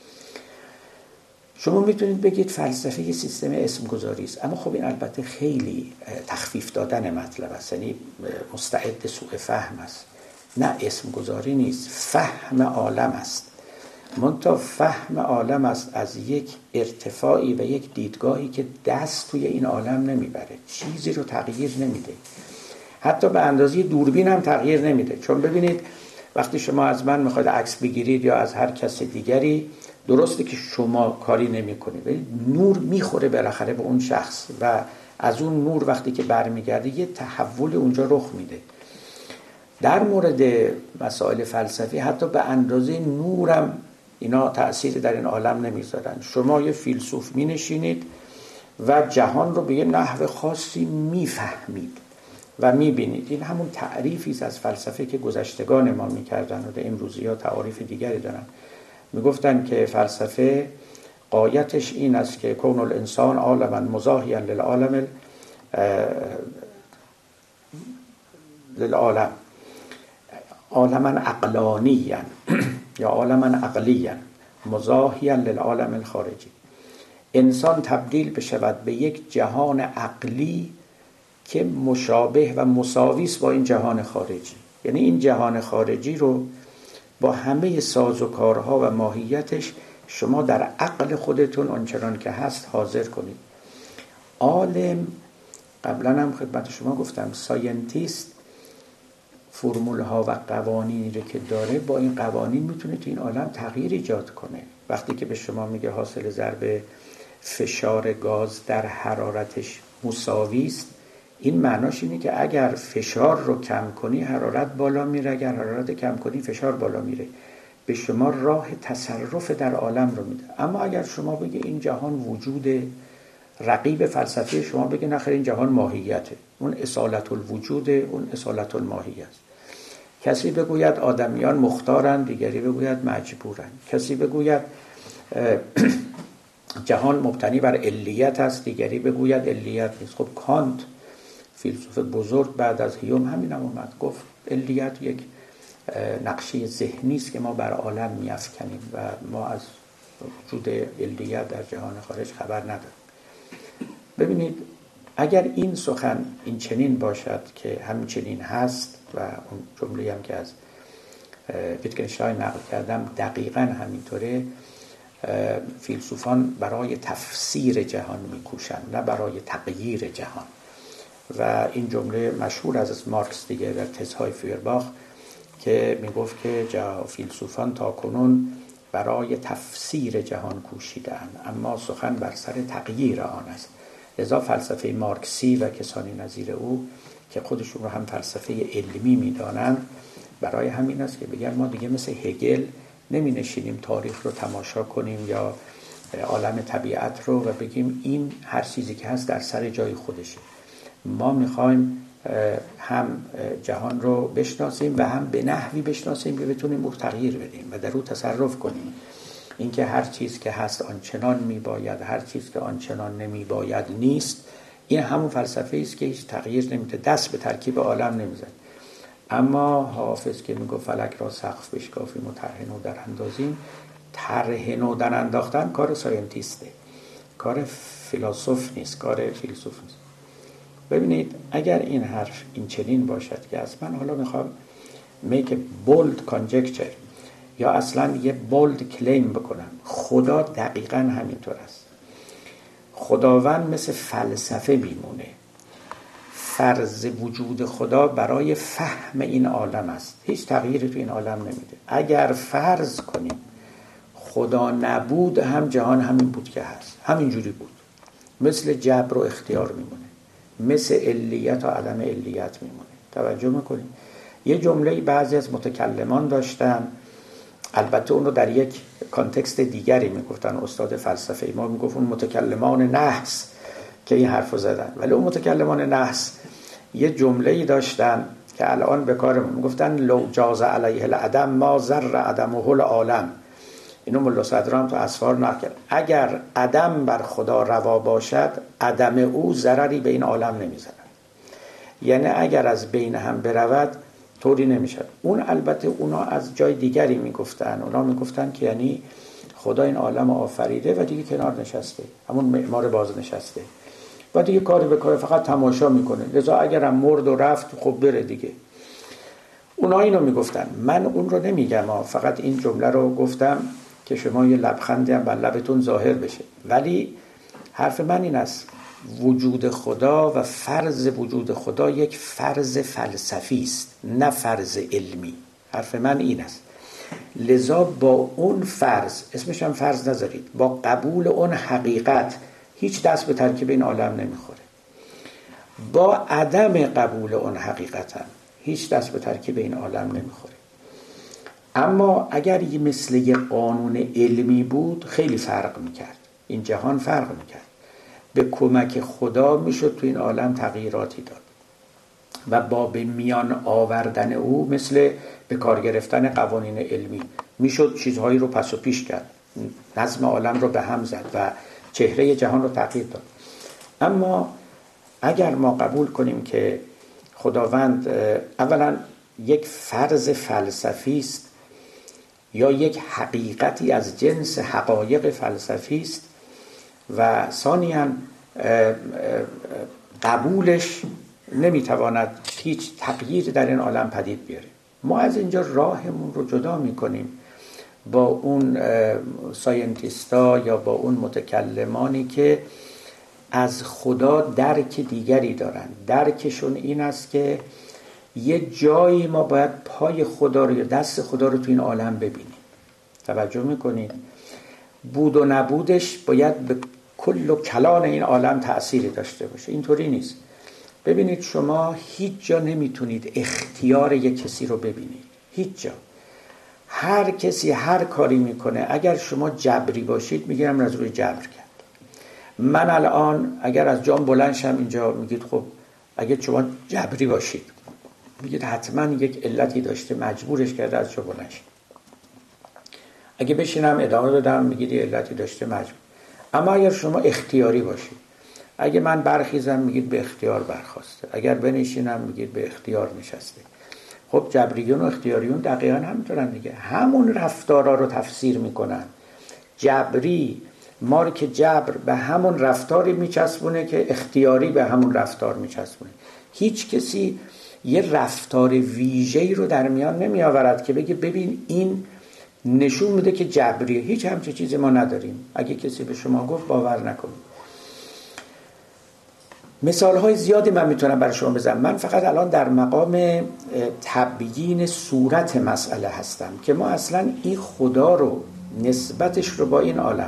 شما میتونید بگید فلسفه یه سیستم اسم گذاری است، اما خب این البته خیلی تخفیف دادن مطلب است، یعنی مستعد سوء فهم است. نه، اسم گذاری نیست، فهم عالم است. منتها فهم عالم است از یک ارتفاعی و یک دیدگاهی که دست توی این عالم نمیبره، چیزی رو تغییر نمیده، حتی به اندازه دوربین هم تغییر نمیده. چون ببینید وقتی شما از من میخواید عکس بگیرید یا از هر کس دیگری، درسته که شما کاری نمی کنید ولی نور میخوره بالاخره به اون شخص و از اون نور وقتی که برمیگرده یه تحول اونجا رخ میده. در مورد مسائل فلسفی حتی به اندازه نورم اینا تأثیر در این عالم نمیذارن. شما یه فیلسوف می نشینید و جهان رو به یه نحو خاصی میفهمید و میبینید. این همون تعریفی است از فلسفه که گذشتگان ما میکردن و امروزی ها تعاریف دیگری دارن. میگفتن که فلسفه غایتش این است که کون الانسان عالما مزاحیا للعالم عالما عقلانیا یا عالما عقلیا مزاحیا للعالم الخارجی. انسان تبدیل بشود به یک جهان عقلی که مشابه و مساوی است با این جهان خارجی. یعنی این جهان خارجی رو با همه سازوکارها و ماهیتش شما در عقل خودتون آنچنان که هست حاضر کنید. عالم، قبلا هم خدمت شما گفتم، ساینتیست فرمول ها و قوانینی رو که داره با این قوانین میتونه تو این عالم تغییر ایجاد کنه. وقتی که به شما میگه حاصل ضرب فشار گاز در حرارتش مساوی است، این معناش اینه که اگر فشار رو کم کنی حرارت بالا میره، اگر حرارت کم کنی فشار بالا میره. به شما راه تصرف در عالم رو میده. اما اگر شما بگی این جهان وجود، رقیب فلسفی شما بگه نخیر این جهان ماهیته، اون اصالت الوجود، اون اصالت الماهیت است. کسی بگوید آدمیان مختارن، دیگری بگوید مجبورن. کسی بگوید جهان مبتنی بر علیت است، دیگری بگوید علیت نیست. خب کانت فیلسوف بزرگ بعد از هیوم همین هم اومد گفت علیت یک نقشه ذهنی است که ما بر عالم میافکنیم و ما از وجود علیت در جهان خارج خبر نداریم. ببینید اگر این سخن این چنین باشد که همچنین هست و اون جمله هم که از ویتگنشتاین نقل کردم دقیقاً همینطوره، فیلسوفان برای تفسیر جهان میکوشند نه برای تغییر جهان. و این جمله مشهور از مارکس دیگه در تزهای فیورباخ که میگفت که فیلسوفان تا کنون برای تفسیر جهان کوشیدند اما سخن بر سر تغییر آن است. لذا فلسفه مارکسی و کسانی نظیر او که خودشون رو هم فلسفه علمی میدانند برای همین است که بگن ما دیگه مثل هگل نمی نشینیم تاریخ رو تماشا کنیم یا عالم طبیعت رو و بگیم این هر چیزی که هست در سر جای خودشه. ما میخوایم هم جهان رو بشناسیم و هم به نحوی بشناسیم که بتونیم او تغییر بدیم و در او تصرف کنیم. اینکه هر چیز که هست آنچنان میباید، هر چیز که آنچنان نمیباید نیست، این همون فلسفه است که هیچ تغییر نمیده، دست به ترکیب عالم نمیزن. اما حافظ که میگه فلک را سقف بشکافیم و طرح نو در اندازیم، طرح نو در انداختن کار ساینتیسته، کار فیلسوف نیست، کار فیلسوف نیست. ببینید اگر این حرف این چنین باشد که اصلا حالا میخوام make a bold conjecture یا اصلا یه bold claim بکنم، خدا دقیقاً همینطور است. خداوند مثل فلسفه میمونه. فرض وجود خدا برای فهم این عالم است، هیچ تغییری تو این عالم نمیده. اگر فرض کنیم خدا نبود هم جهان همین بود که هست، همین جوری بود، مثل جبر و اختیار میمونه، مثل علیت و عدم علیت میمونه. توجه میکنیم یه جمله بعضی از متکلمان داشتن، البته اون رو در یک کانتکست دیگری میگفتن، استاد فلسفه ما میگفت اون متکلمان نحس که این حرفو زدن، ولی اون متکلمان نحس یه جمله‌ای داشتن که الان به کارمون میگفتن لو جاز علیه العدم ما ذر عدمه العالم. اینو ملا صدرا هم تو اسفار نقل کرد. اگر عدم بر خدا روا باشد، عدم او ضرری به این عالم نمیزند. یعنی اگر از بین هم برود طوری نمیشد. اون البته اونا از جای دیگری میگفتن، اونا میگفتن که یعنی خدا این عالم آفریده و دیگه کنار نشسته، همون معمار باز نشسته و دیگه کاری به کار فقط تماشا میکنه، لذا اگرم مرد و رفت خب بره دیگه. اونا اینو میگفتن. من اون رو نمیگم، فقط این جمله رو گفتم که شما یه لبخندی هم بر لبتون ظاهر بشه. ولی حرف من این است، وجود خدا و فرض وجود خدا یک فرض فلسفی است، نه فرض علمی. حرف من این است. لذا با اون فرض، اسمش هم فرض نذارید، با قبول اون حقیقت هیچ دست به ترکیب این عالم نمیخوره. با عدم قبول اون حقیقت هم هیچ دست به ترکیب این عالم نمیخوره. اما اگر یه مثل یه قانون علمی بود خیلی فرق میکرد، این جهان فرق میکرد، به کمک خدا میشد تو این عالم تغییراتی داد و با به میان آوردن او مثل به کار گرفتن قوانین علمی میشد چیزهایی رو پس و پیش کرد، نظم عالم رو به هم زد و چهره جهان رو تغییر داد. اما اگر ما قبول کنیم که خداوند اولا یک فرض فلسفی است یا یک حقیقتی از جنس حقایق فلسفی است و ثانیاً قبولش نمیتواند هیچ تغییر در این عالم پدید بیاره، ما از اینجا راهمون رو جدا میکنیم با اون ساینتیستا یا با اون متکلمانی که از خدا درک دیگری دارن. درکشون این است که یه جایی ما باید پای خدا رو یا دست خدا رو تو این عالم ببینیم. توجه میکنید؟ بود و نبودش باید به کل و کلان این عالم تأثیری داشته باشه. اینطوری نیست. ببینید شما هیچ جا نمیتونید اختیار یک کسی رو ببینید، هیچ جا. هر کسی هر کاری میکنه. اگر شما جبری باشید میگم از روی جبر کرد. من الان اگر از جام بلند شم اینجا میگید خب اگه شما جبری باشید میگید حتما یک علتی داشته مجبورش کرده از جا بلند شد. اگه بشینم ادامه بدم میگید یه علتی داشته مجبور. اما اگر شما اختیاری باشید، اگه من برخیزم میگید به اختیار برخاسته، اگر بنشینم میگید به اختیار نشسته. خب جبریون و اختیاریون دقیقا همینطورن دیگه، همون رفتارا رو تفسیر میکنن. جبری مارک جبر به همون رفتاری میچسبونه که اختیاری به همون رفتار میچسبونه. هیچ کسی یه رفتار ویژه‌ای رو در میان نمیآورد که بگه ببین این نشون میده که جبریه. هیچ همچین چیزی ما نداریم. اگه کسی به شما گفت باور نکنید. مثالهای زیادی من میتونم برای شما بزنم. من فقط الان در مقام تبیین صورت مسئله هستم که ما اصلا این خدا رو، نسبتش رو با این عالم،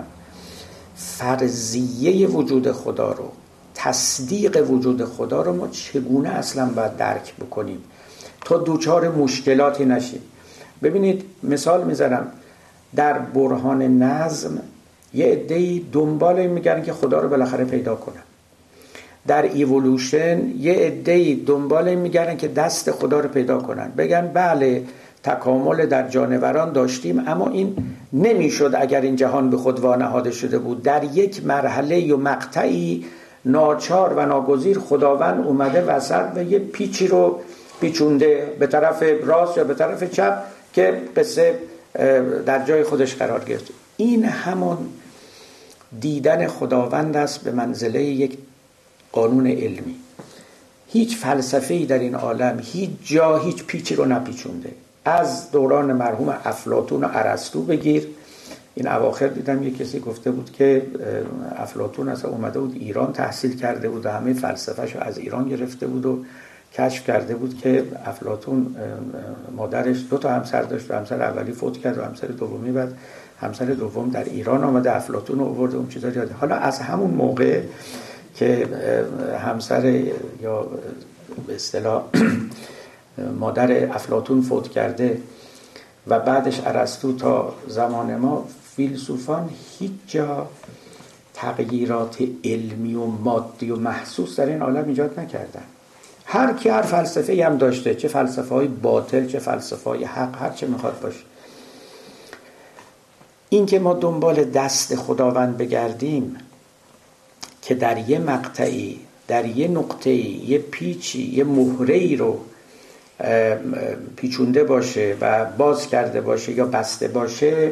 فرضیه وجود خدا رو، تصدیق وجود خدا رو ما چگونه اصلا باید درک بکنیم تا دوچار مشکلاتی نشیم. ببینید مثال میزنم، در برهان نظم یه عده‌ای دنبال این میگن که خدا رو بالاخره پیدا کنن. در ایولوشن یه عده‌ای دنبال میگردن که دست خدا رو پیدا کنن، بگن بله تکامل در جانوران داشتیم اما این نمیشد اگر این جهان به خود وانهاده شده بود. در یک مرحله یا مقطعی ناچار و ناگزیر خداوند اومده وسط و یه پیچی رو پیچونده به طرف راست یا به طرف چپ که قصه در جای خودش قرار گرفت. این همون دیدن خداوند است به منزله یک قانون علمی. هیچ فلسفه‌ای در این عالم هیچ جا هیچ پیچی رو نپیچونده. از دوران مرحوم افلاطون و ارسطو بگیر. این اواخر دیدم یک کسی گفته بود که افلاطون اصلا اومده بود ایران تحصیل کرده بود و همه فلسفه‌ش رو از ایران گرفته بود و کشف کرده بود که افلاطون مادرش 2 تا همسر داشت و همسر اولی فوت کرد و همسر دومی، بعد همسر دوم در ایران آمده افلاطون رو آورده اون چیزا یاد. حالا از همون موقع که همسر یا به اصطلاح مادر افلاطون فوت کرده و بعدش ارسطو تا زمان ما، فیلسوفان هیچ جا تغییرات علمی و مادی و محسوس در این عالم ایجاد نکردن. هر کی هر فلسفه‌ای هم داشته، چه فلسفه‌های باطل چه فلسفه‌های حق، هر چه میخواد باشه. این که ما دنبال دست خداوند بگردیم که در یه مقطعی، در یه نقطه‌ای، یه پیچی، یه مهره‌ای رو پیچونده باشه و باز کرده باشه یا بسته باشه،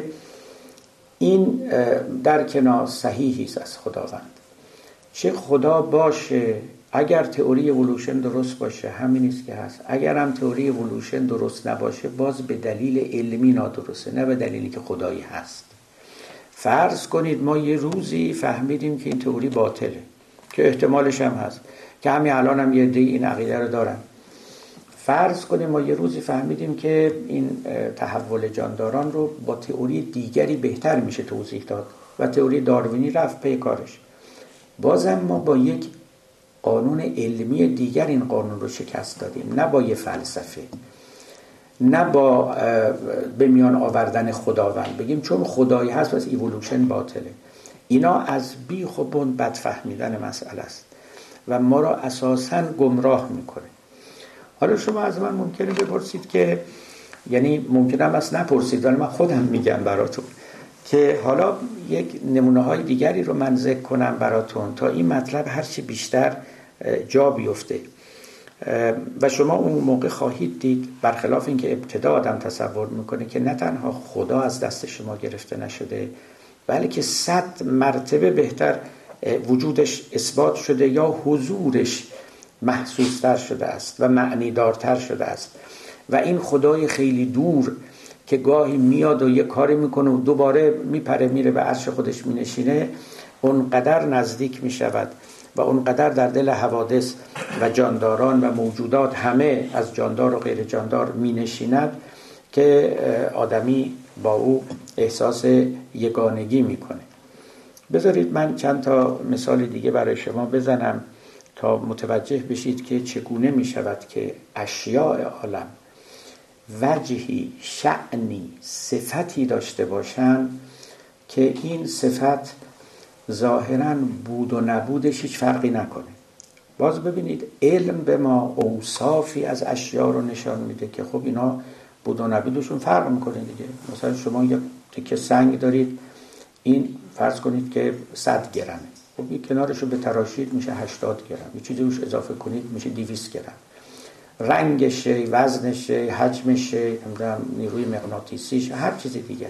این در کنار صحیحی است از خداوند. چه خدا باشه، اگر تئوری اِوولوشن درست باشه همین است که هست، اگر هم تئوری اِوولوشن درست نباشه باز به دلیل علمی نادرسته، نه به دلیلی که خدایی هست. فرض کنید ما یه روزی فهمیدیم که این تئوری باطله، که احتمالش هم هست، که همین الان هم یه عده این عقیده رو دارن. فرض کنیم ما یه روزی فهمیدیم که این تحول جانداران رو با تئوری دیگری بهتر میشه توضیح داد و تئوری داروینی رفت پی کارش. بازم ما با یک قانون علمی دیگر این قانون رو شکست دادیم، نه با یه فلسفه، نه با به میان آوردن خداوند بگیم چون خدایی هست پس ایولوشن باطله. اینا از بیخ و بن بد فهمیدن مسئله است و ما را اساساً گمراه میکنه. حالا شما از من ممکنه بپرسید که، یعنی ممکنه هم از نپرسید ولی من خودم میگم براتون که حالا یک نمونه های دیگری رو من ذکر کنم براتون تا این مطلب هرچی بیشتر جا بیفته و شما اون موقع خواهید دید، برخلاف این که ابتدا آدم تصور میکنه که نه تنها خدا از دست شما گرفته نشده بلکه 100 مرتبه بهتر وجودش اثبات شده یا حضورش محسوستر شده است و معنیدارتر شده است و این خدای خیلی دور که گاهی میاد و یه کاری میکنه و دوباره میپره میره به عرش خودش مینشینه، اونقدر نزدیک میشود و اونقدر در دل حوادث و جانداران و موجودات همه از جاندار و غیر جاندار مینشیند که آدمی با او احساس یگانگی میکنه. بذارید من چند تا مثال دیگه برای شما بزنم تا متوجه بشید که چگونه می شود که اشیاء عالم وجهی، شأنی، صفتی داشته باشند که این صفت ظاهراً بود و نبودش هیچ فرقی نکنه. باز ببینید علم به ما اوصافی از اشیاء رو نشان میده که خب اینا بود و نبودشون فرق میکنه دیگه. مثلا شما یک تکه سنگ دارید، این فرض کنید که 100 گرمه، خب یک کنارش رو به تراشید میشه 80 گرم، یه چیزی روش اضافه کنید میشه 200 گرم. رنگش، وزنش، حجمش، نیروی مغناطیسیش، هر چیز دیگری.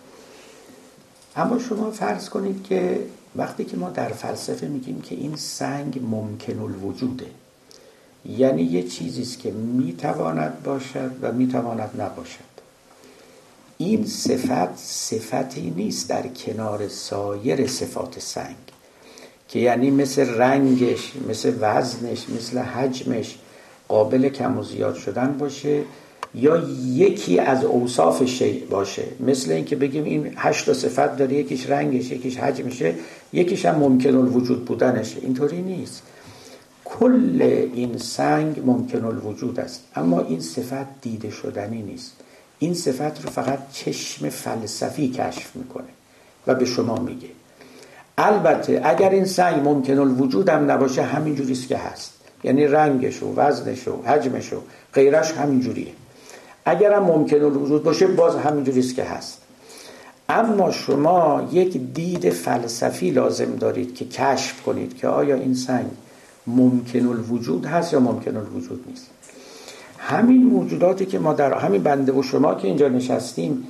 اما شما فرض کنید که وقتی که ما در فلسفه میگیم که این سنگ ممکن الوجوده، یعنی یه چیزیست که میتواند باشد و میتواند نباشد. این صفتی نیست در کنار سایر صفات سنگ که یعنی مثل رنگش، مثل وزنش، مثل حجمش قابل کم و زیاد شدن باشه یا یکی از اوصاف شیء باشه. مثل این که بگیم این 8 صفت داره، یکیش رنگش، یکیش حجمشه، یکیش هم ممکن الوجود بودنشه. اینطوری نیست. کل این سنگ ممکن الوجود است اما این صفت دیده شدنی نیست. این صفت رو فقط چشم فلسفی کشف میکنه و به شما میگه. البته اگر این سنگ ممکن الوجود هم نباشه همین جوریست که هست، یعنی رنگش و وزنش و حجمش و غیرش همین جوریه. اگر هم ممکن الوجود باشه باز همین جوریست که هست. اما شما یک دید فلسفی لازم دارید که کشف کنید که آیا این سنگ ممکن الوجود هست یا ممکن الوجود نیست. همین موجوداتی که ما در همین بنده و شما که اینجا نشستیم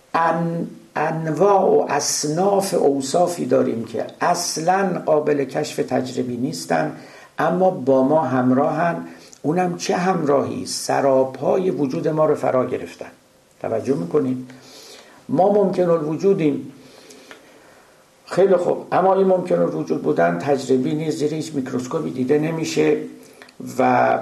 انواع و اصناف اوصافی داریم که اصلاً قابل کشف تجربی نیستن، اما با ما همراهن. اونم چه همراهی؟ سراپای وجود ما رو فرا گرفتن. توجه میکنید؟ ما ممکن الوجودیم، خیلی خوب، اما این ممکن الوجود بودن تجربی نیست، زیر هیچ میکروسکوپی دیده نمیشه و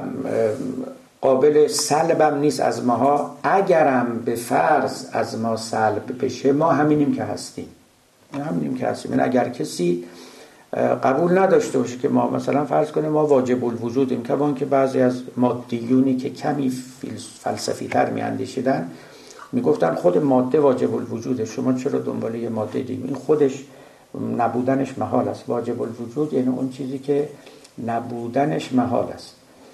قابل سلبم نیست از ماها. اگرم به فرض از ما سلب بشه ما همینیم که هستیم، این اگر کسی قبول نداشته باشه که ما مثلا فرض کنه ما واجب الوجودیم، کمان که بعضی از مادیونی که کمی فلسفی تر می اندیشیدن میگفتن خود ماده واجب الوجوده، شما چرا دنبال یه ماده دیم؟ این خودش نبودنش محال است. واجب الوجود یعنی اون چیزی که نبودنش محال است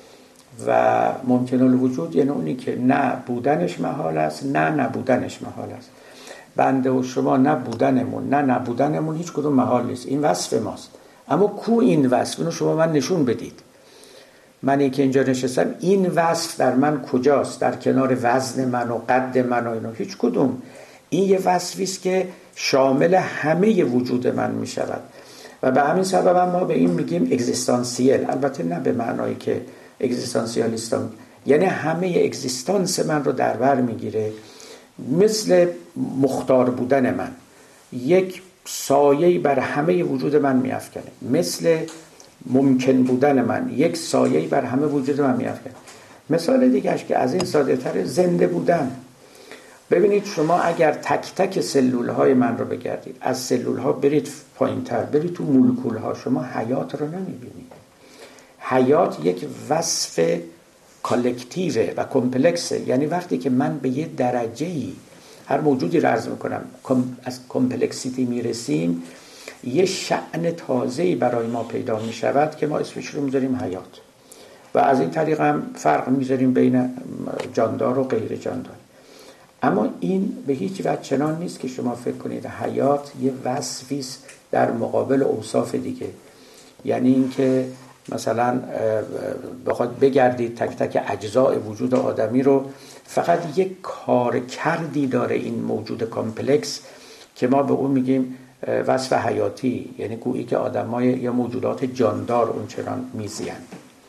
و ممکن الوجود یعنی اونی که نه بودنش محال است نه نبودنش محال است. بنده و شما نه بودنمون نه نبودنمون هیچ کدوم محال نیست، این وصف ماست. اما کو این وصف؟ اینو شما من نشون بدید. منی که اینجا نشستم این وصف در من کجاست؟ در کنار وزن من و قد من و اینو هیچ کدوم. این یه وصفی است که شامل همه وجود من می شود و به همین سبب ما به این میگیم اگزیستانسیل. البته نه به معنایی که اگزیستانسیالیستان، یعنی همه اگزیستانس من رو در بر میگیره. مثل مختار بودن من یک سایه‌ای بر همه وجود من میافکنه، مثل ممکن بودن من یک سایه‌ای بر همه وجود من میافکنه. مثال دیگه‌اش که از این ساده تر، زنده بودن. ببینید شما اگر تک تک سلول‌های من رو بگردید، از سلول‌ها برید پایین‌تر، برید تو مولکول‌ها، شما حیات رو نمی‌بینید. حیات یک وصف کالکتیوه و کمپلکسه، یعنی وقتی که من به یه درجه‌ای هر موجودی رو عرض میکنم از کمپلکسیتی میرسیم، یه شأن تازه‌ای برای ما پیدا میشود که ما اسمش رو میذاریم حیات و از این طریق هم فرق میذاریم بین جاندار و غیر جاندار. اما این به هیچ وجه چنان نیست که شما فکر کنید حیات یه وصفی است در مقابل اوصاف دیگه. یعنی اینکه مثلا بخواد بگردید تک تک اجزاء وجود آدمی رو، فقط یک کار کردی داره این موجود کامپلکس که ما به اون میگیم وصف حیاتی، یعنی گویی که آدمای یا موجودات جاندار اون چنان میزیند.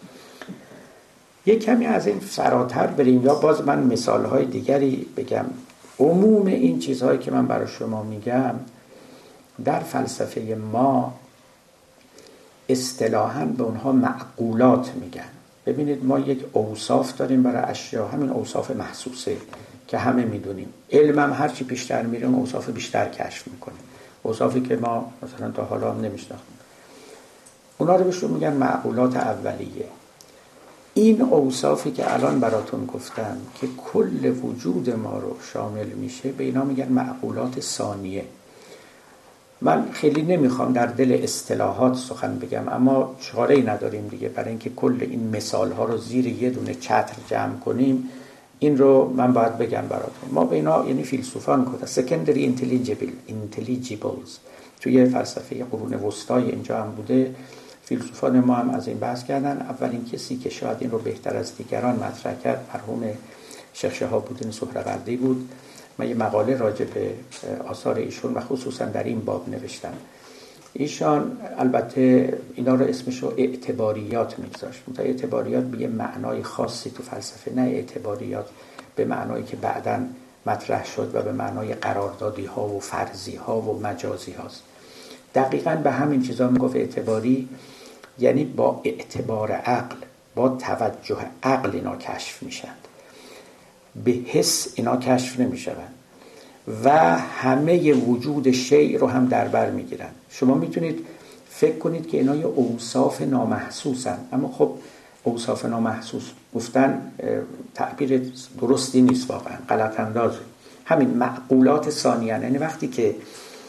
یک کمی از این فراتر بریم یا باز من مثالهای دیگری بگم. عموم این چیزهایی که من برای شما میگم در فلسفه ما اصطلاحاً به اونها معقولات میگن. ببینید ما یک اوصاف داریم برای اشیا، همین اوصاف محسوسه که همه میدونیم. علم هم هرچی بیشتر میره اون اوصاف بیشتر کشف میکنه، اوصافی که ما مثلا تا حالا هم نمیشناختیم. اونا رو بهشون میگن معقولات اولیه. این اوصافی که الان براتون گفتم که کل وجود ما رو شامل میشه، به اینا میگن معقولات ثانیه. من خیلی نمیخوام در دل اصطلاحات سخن بگم، اما چاره‌ای نداریم دیگه برای اینکه کل این مثال ها رو زیر یه دونه چتر جمع کنیم. این رو من باید بگم براتون. ما به اینا یعنی فیلسوفان گفتن secondary intelligibles. توی فلسفه قرون وسطای اینجا هم بوده، فیلسوفان ما هم از این بحث کردن. اولین کسی که شاید این رو بهتر از دیگران مطرح کرد مرحوم شیخ شهاب‌الدین سهروردی بود. من یه مقاله راجع به آثار ایشون و خصوصا در این باب نوشتم. ایشان البته اینا رو اسمشو اعتباریات میگذاشت. اعتباریات به یه معنای خاصی تو فلسفه، نه اعتباریات به معنایی که بعداً مطرح شد و به معنای قراردادی ها و فرضی ها و مجازی هاست. دقیقاً به همین چیزا میگفت اعتباری، یعنی با اعتبار عقل، با توجه عقل اینا کشف میشن، به حس اینا کشف نمیشوند و همه وجود شیء رو هم در بر میگیرن. شما میتونید فکر کنید که اینا یه اوصاف نامحسوسن، اما خب اوصاف نامحسوس گفتن تعبیر درستی نیست، واقعا غلط اندازه. همین معقولات ثانیه، یعنی وقتی که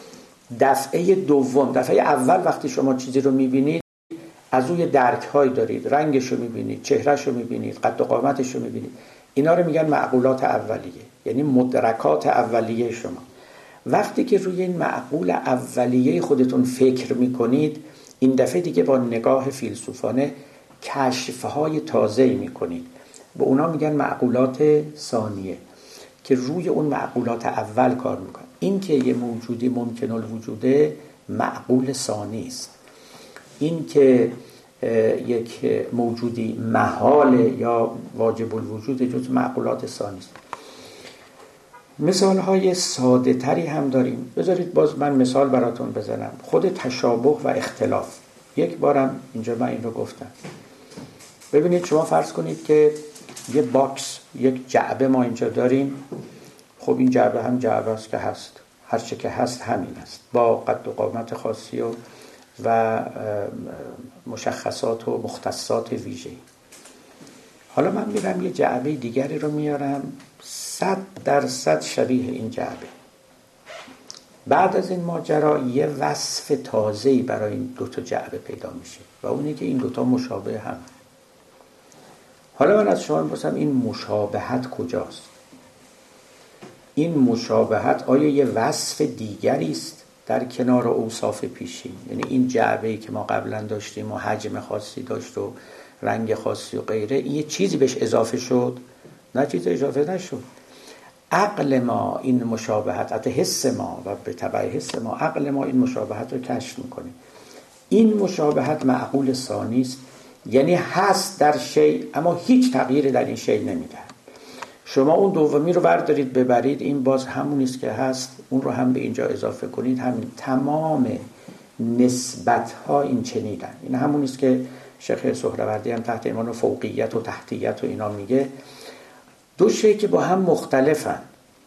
دفعه دوم، دفعه اول وقتی شما چیزی رو میبینید از روی درک های دارید، رنگش رو میبینید، چهرهش رو میبینید، قد و قامتش رو میبینید. اینا رو میگن معقولات اولیه، یعنی مدرکات اولیه شما. وقتی که روی این معقول اولیه خودتون فکر میکنید، این دفعه دیگه با نگاه فیلسوفانه کشفهای تازه‌ای میکنید. به اونا میگن معقولات ثانیه که روی اون معقولات اول کار میکنن. این که یه موجودی ممکن الوجوده معقول ثانی است. این که یک موجودی محال یا واجب الوجود جز معقولات ثانی است. مثال های ساده تری هم داریم. بذارید باز من مثال براتون بزنم. خود تشابه و اختلاف. یک بارم اینجا من این رو گفتم. ببینید شما فرض کنید که یه باکس، یک جعبه ما اینجا داریم. خب این جعبه هم جعبه است که هست، هر چه که هست همین است، با قد و قامت خاصی و مشخصات و مختصات ویژه‌ای. حالا من میرم یه جعبه دیگری رو میارم 100% شبیه این جعبه. بعد از این ماجرا یه وصف تازه‌ای برای این دوتا جعبه پیدا میشه و اونه که این دوتا مشابه هم. حالا من از شما میپرسم این مشابهت کجاست؟ این مشابهت آیا یه وصف دیگری است در کنار اوصاف پیشین؟ یعنی این جعبه‌ای که ما قبلا داشتیم و حجم خاصی داشت و رنگ خاصی و غیره، این یه چیزی بهش اضافه شد؟ نه، چیزی اضافه نشد. عقل ما این مشابهت، حتی حس ما و به تبع حس ما، عقل ما این مشابهت رو کشف میکنه. این مشابهت معقول ثانی است، یعنی هست در شیء اما هیچ تغییری در این شیء نمیده. شما اون دومی رو بردارید ببرید، این باز همون است که هست، اون رو هم به اینجا اضافه کنید، همین. تمام نسبت ها این چنیدن. این همون است که شیخ سهروردی هم تحت عنوان فوقیت و تحتیت و اینا میگه. دو شی که با هم مختلفن.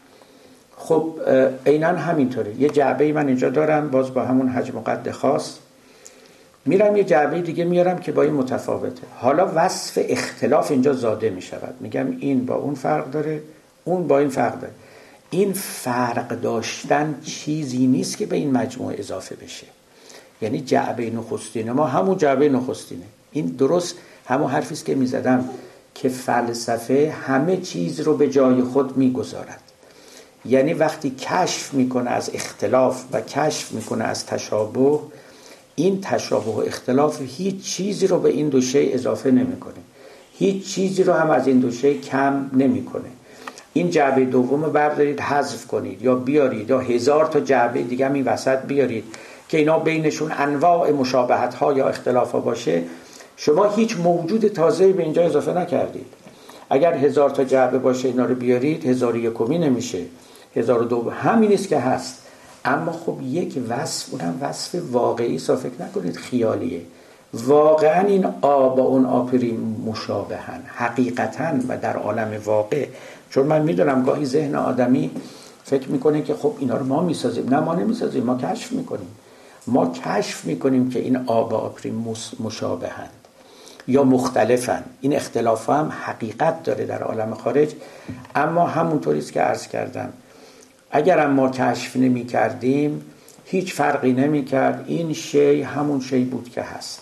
خب عیناً همینطوره. یه جعبه من اینجا دارم باز با همون حجم و قد خاص، میرم یه جعبه دیگه میارم که با این متفاوته. حالا وصف اختلاف اینجا زاده میشود. میگم این با اون فرق داره، اون با این فرق داره. این فرق داشتن چیزی نیست که به این مجموعه اضافه بشه. یعنی جعبه نخستین ما همون جعبه نخستینه. این درست همون حرفی است که میزدم که فلسفه همه چیز رو به جای خود میگذارد. یعنی وقتی کشف میکنه از اختلاف و کشف میکنه از تشابه، این تشابه و اختلاف هیچ چیزی رو به این دو شی اضافه نمیکنه، هیچ چیزی رو هم از این دو شی کم نمیکنه. این جعبه دوم رو بردارید حذف کنید یا بیارید یا 1000 تا جعبه دیگه هم این وسط بیارید که اینا بینشون انواع مشابهت ها یا اختلاف ها باشه، شما هیچ موجود تازه‌ای به اینجا اضافه نکردید. اگر 1000 تا جعبه باشه اینا رو بیارید 1001 نمیشه، 1002 همین است که هست. اما خب یک وصف، اونم وصف واقعی است، فکر نکنید خیالیه. واقعا این آ با اون آپریم مشابهن حقیقتا و در عالم واقع. چون من میدونم گاهی ذهن آدمی فکر میکنه که خب اینا رو ما میسازیم. نه، ما نمیسازیم، ما کشف میکنیم. ما کشف میکنیم که این آ با آپریم مشابهند یا مختلفن. این اختلاف هم حقیقت داره در عالم خارج. اما همونطوری است که عرض کردم، اگر ما کشف نمی کردیم هیچ فرقی نمی کرد. این شی همون شی بود که هست.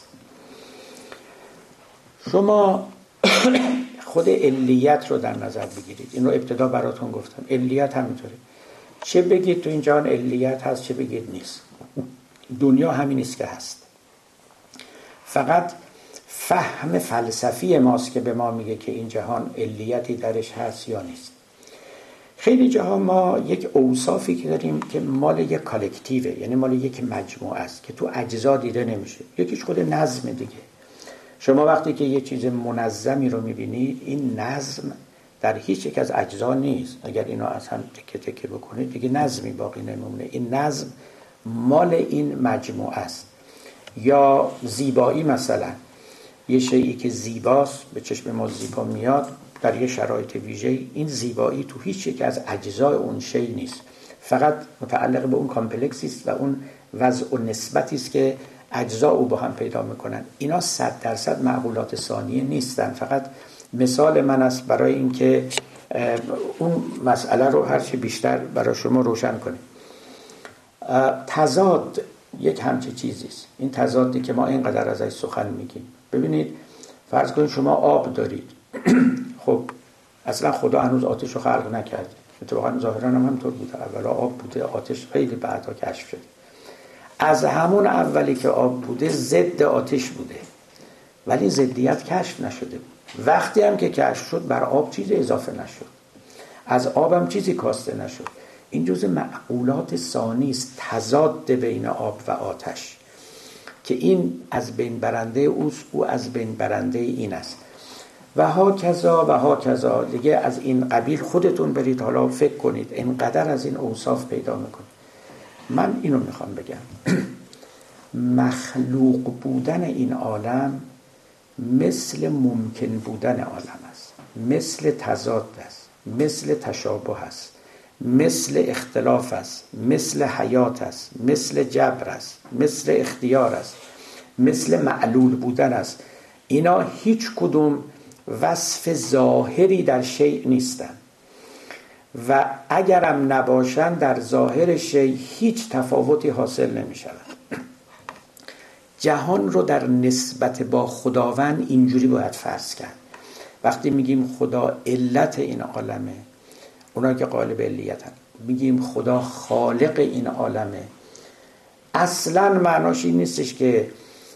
شما خود علیت رو در نظر بگیرید. این رو ابتدا براتون گفتم. علیت همینطوره. چه بگید تو این جهان علیت هست، چه بگید نیست. دنیا همین است که هست. فقط فهم فلسفی ماست که به ما میگه که این جهان علیتی درش هست یا نیست. خیلی جاها ما یک اوصافی که داریم که مال یک کالکتیوه، یعنی مال یک مجموعه است که تو اجزا دیده نمیشه. یکیش خود نظم دیگه. شما وقتی که یه چیز منظمی رو میبینید، این نظم در هیچ یک از اجزا نیست. اگر اینا از هم تکه تکه بکنید دیگه نظمی باقی نمیمونه. این نظم مال این مجموعه است. یا زیبایی، مثلا یه شیئی که زیباست، به چشم ما زیبا میاد، در یه شرایط ویژه این زیبایی تو هیچ یک از اجزای اون شی نیست، فقط متعلق به اون کامپلکسی است و اون وضع و نسبتی است که اجزا او با هم پیدا میکنن. اینا 100% معقولات ثانیه نیستن. فقط مثال من است برای اینکه اون مسئله رو هرچی بیشتر برای شما روشن کنه. تضاد یک همچه چیزیست. این تضادی که ما اینقدر ازش سخن میگیم. ببینید فرض کنید شما آب دارید خب اصلا خدا هنوز آتش رو خلق نکرده، اتفاقا ظاهرا هم همطور بوده، اولا آب بوده، آتش خیلی بعدا کشف شده. از همون اولی که آب بوده ضد آتش بوده، ولی ضدیت کشف نشده بود. وقتی هم که کشف شد بر آب چیزی اضافه نشد، از آب هم چیزی کاسته نشد. این جزء معقولات ثانی است، تضاد بین آب و آتش، که این از بین برنده اوست، او از بین برنده این است. و ها کذا دیگه از این قبیل خودتون برید حالا فکر کنید، اینقدر از این اوصاف پیدا میکنید. من اینو میخوام بگم مخلوق بودن این عالم مثل ممکن بودن عالم است، مثل تضاد است، مثل تشابه است، مثل اختلاف است، مثل حیات است، مثل جبر است، مثل اختیار است، مثل معلول بودن است. اینا هیچ کدوم وصف ظاهری در شیء نیستن و اگرم نباشن در ظاهر شیء هیچ تفاوتی حاصل نمی شود. جهان رو در نسبت با خداوند اینجوری باید فرض کرد. وقتی میگیم خدا علت این عالمه، اونا که قالب علیتن، میگیم خدا خالق این عالمه، اصلا معناش این نیستش که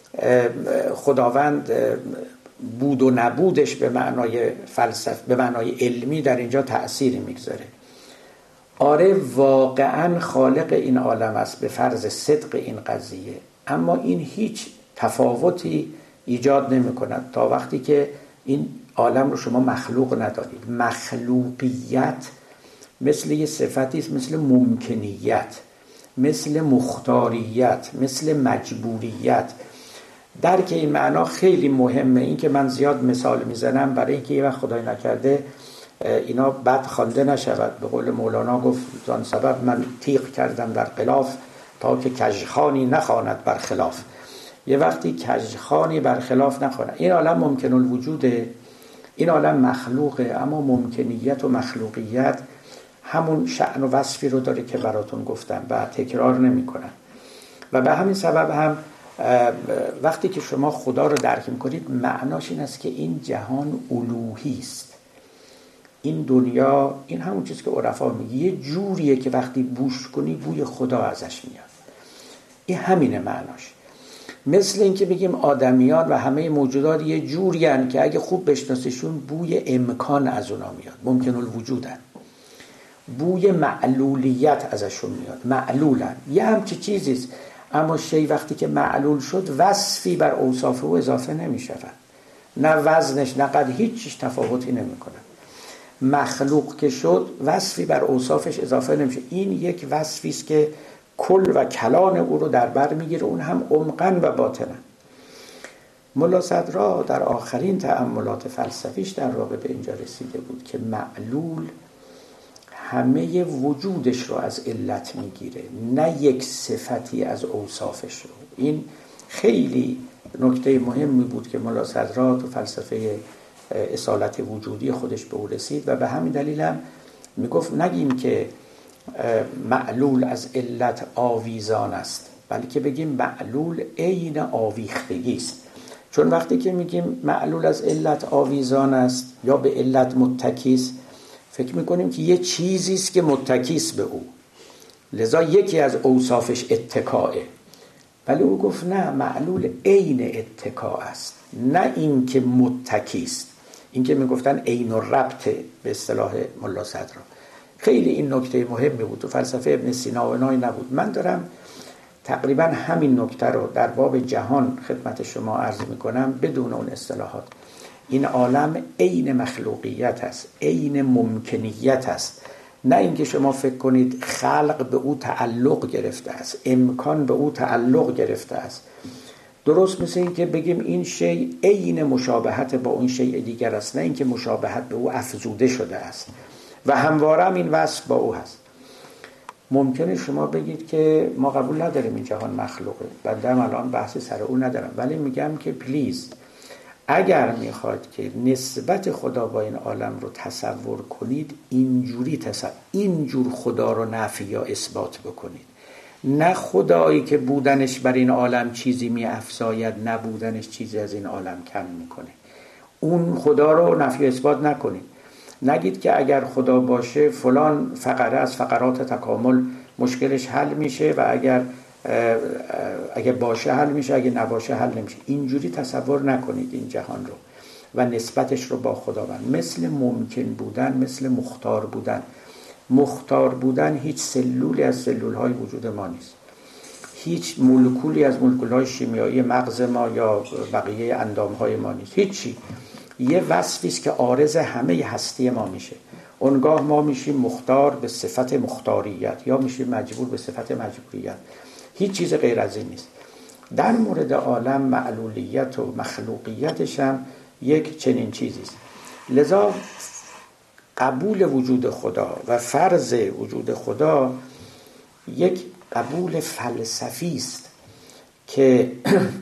خداوند بود و نبودش به معنای فلسفه، به معنای علمی در اینجا تأثیری میگذاره. آره واقعا خالق این عالم است به فرض صدق این قضیه، اما این هیچ تفاوتی ایجاد نمی کند تا وقتی که این عالم رو شما مخلوق ندارید. مخلوقیت مثل یه صفتی است، مثل ممکنیت، مثل مختاریت، مثل مجبوریت. درک این معنا خیلی مهمه. این که من زیاد مثال میزنم برای اینکه یه وقت خدای نکرده اینا بد خوانده نشود. به قول مولانا گفت زان سبب من تیغ کردم در غلاف تا که کژخوانی نخواند بر خلاف. یه وقتی کژخوانی بر خلاف نخواند. این عالم ممکن الوجوده، این عالم مخلوقه، اما ممکنیت و مخلوقیت همون شأن و وصفی رو داره که براتون گفتم و تکرار نمی کنن. و به همین سبب هم وقتی که شما خدا رو درک میکنید معناش این است که این جهان الوهی است. این دنیا، این همون چیز که عرفا میگه، یه جوریه که وقتی بوش کنی بوی خدا ازش میاد. این همینه معناش. مثل این که بگیم آدمیان و همه موجودات یه جوری هن که اگه خوب بشناسیشون بوی امکان از اونا میاد، ممکن الوجودن، بوی معلولیت ازشون میاد، معلولن، یه همچی چیزیست. اما شی وقتی که معلول شد وصفی بر اوصاف او اضافه نمی شود، نه وزنش نه قد هیچ تفاوتی نمی کنه. مخلوق که شد وصفی بر اوصافش اضافه نمی شود. این یک وصفی است که کل و کلان او رو در بر میگیره، اون هم عمقاً و باطناً. ملا صدرا در آخرین تأملات فلسفیش در واقع به اینجا رسیده بود که معلول همه وجودش رو از علت میگیره، نه یک صفتی از اوصافش رو. این خیلی نکته مهمی بود که ملا صدرا تو فلسفه اصالت وجودی خودش به او رسید و به همین دلیل هم میگفت نگیم که معلول از علت آویزان است، بلکه بگیم معلول عین آویختگی است. چون وقتی که میگیم معلول از علت آویزان است یا به علت متکی است، فکر میکنیم که یه چیزی است که متکی است به او، لذا یکی از اوصافش اتکاءه. ولی او گفت نه، معلول عین اتکا است، نه این که متکی است. این که میگفتن عین الربط به اصطلاح ملا صدرا. خیلی این نکته مهمی بود، تو فلسفه ابن سینا و اینای نبود. من دارم تقریبا همین نکته رو در باب جهان خدمت شما عرض میکنم بدون اون اصطلاحات. این عالم عین مخلوقیت است، عین ممکنیت است، نه اینکه شما فکر کنید خلق به او تعلق گرفته است، امکان به او تعلق گرفته است. درست مثل این که بگیم این شیء عین مشابهت با اون شیء دیگر است، نه اینکه مشابهت به او افزوده شده است و همواره هم این وصف با او هست. ممکنه شما بگید که ما قبول نداریم این جهان مخلوقه، بعدم الان بحث سر او ندارم، ولی میگم که پلیز اگر میخواد که نسبت خدا با این عالم رو تصور کنید، اینجوری اینجور خدا رو نفی یا اثبات بکنید، نه خدایی که بودنش بر این عالم چیزی می افزاید، نبودنش چیزی از این عالم کم میکنه. اون خدا رو نفی اثبات نکنید. نگید که اگر خدا باشه فلان فقره از فقرات تکامل مشکلش حل میشه و اگر باشه حل میشه، اگه نباشه حل نمیشه. اینجوری تصور نکنید این جهان رو و نسبتش رو با خداوند. مثل ممکن بودن، مثل مختار بودن. مختار بودن هیچ سلولی از سلولهای وجود ما نیست، هیچ مولکولی از مولکولهای شیمیایی مغز ما یا بقیه اندامهای ما نیست، هیچی. یه وصفی است که عارض همه هستی ما میشه. اونگاه ما میشیم مختار به صفت مختاریت یا میشیم مجبور به صفت مجبوریت. هیچ چیز غیر از این نیست. در مورد عالم معلولیت و مخلوقیتش هم یک چنین چیزی است. لذا قبول وجود خدا و فرض وجود خدا یک قبول فلسفی است که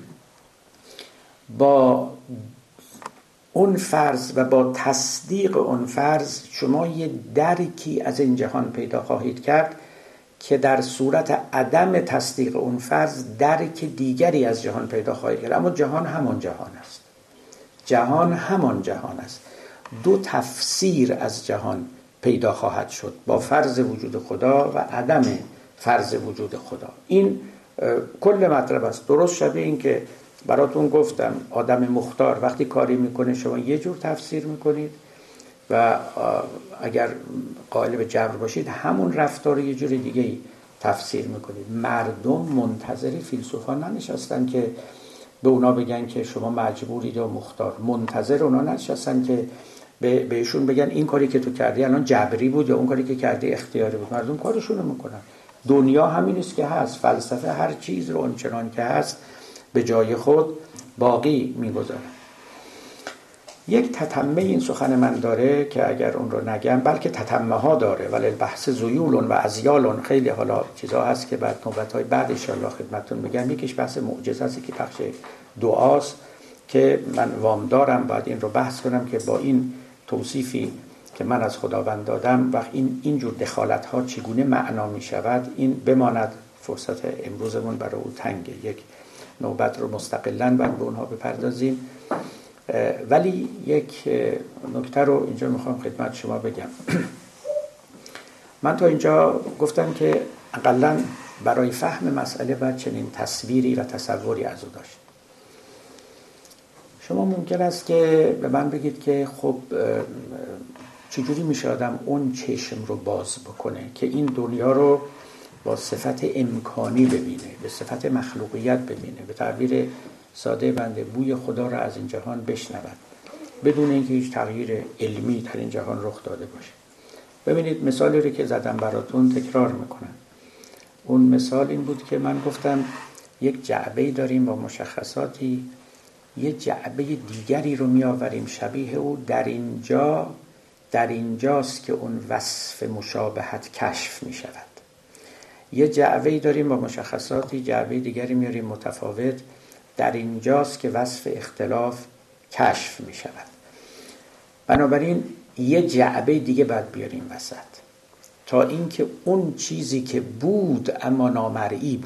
با اون فرض و با تصدیق اون فرض شما یه درکی از این جهان پیدا خواهید کرد که در صورت عدم تصدیق اون فرض درک دیگری از جهان پیدا خواهید کرد. اما جهان همان جهان است. جهان همان جهان است. دو تفسیر از جهان پیدا خواهد شد با فرض وجود خدا و عدم فرض وجود خدا. این کل مطلب است. درست شبیه این که براتون گفتم آدم مختار وقتی کاری میکنه شما یه جور تفسیر میکنید و اگر قائل به جبر باشید همون رفتار یه جور دیگه تفسیر میکنید. مردم منتظر فیلسوفان ننشستن که به اونا بگن که شما مجبورید یا مختار. منتظر اونا ننشستن که بهشون بگن این کاری که تو کردی الان جبری بود یا اون کاری که کردی اختیاری بود. مردم کارشونو میکنن. دنیا همین است که هست. فلسفه هر چیز رو اونچنان که هست به جای خود باقی میگذاره. یک تتمه این سخن من داره که اگر اون رو نگم، بلکه تتمه ها داره، ولی بحث زیولون و ازیالون خیلی حالا چیزا هست که بعد نوبت‌های بعد ان شاءالله خدمتتون بگم. یکیش بحث معجزه است که بخش دعاست که من وام دارم باید این رو بحث کنم که با این توصیفی که من از خداوند دادم وقت این جور دخالت ها چگونه معنا می شود. این بماند، فرصت امروزمون برای او تنگه، یک نوبت رو مستقلاً باید به اونها بپردازیم. ولی یک نکته رو اینجا میخوام خدمت شما بگم. من تا اینجا گفتم که اقلاً برای فهم مسئله باید چنین تصویری و تصوری از او داشت. شما ممکن است که به من بگید که خب چجوری میشه آدم اون چشم رو باز بکنه که این دنیا رو با صفت امکانی ببینه، به صفت مخلوقیت ببینه، به تعبیر ساده بنده بوی خدا رو از این جهان بشنود بدون اینکه هیچ تغییر علمی در این جهان رخ داده باشه. ببینید مثالی رو که زدم براتون تکرار میکنم. اون مثال این بود که من گفتم یک جعبه‌ای داریم با مشخصاتی، یه جعبه دیگری رو میآوریم شبیه او، در اینجاست که اون وصف مشابهت کشف می شود. یه جعبه‌ای داریم با مشخصاتی، جعبه دیگری میاریم متفاوت، در اینجاست که وصف اختلاف کشف می شود. بنابراین یه جعبه دیگه باید بیاریم وسط تا اینکه اون چیزی که بود اما نامرئی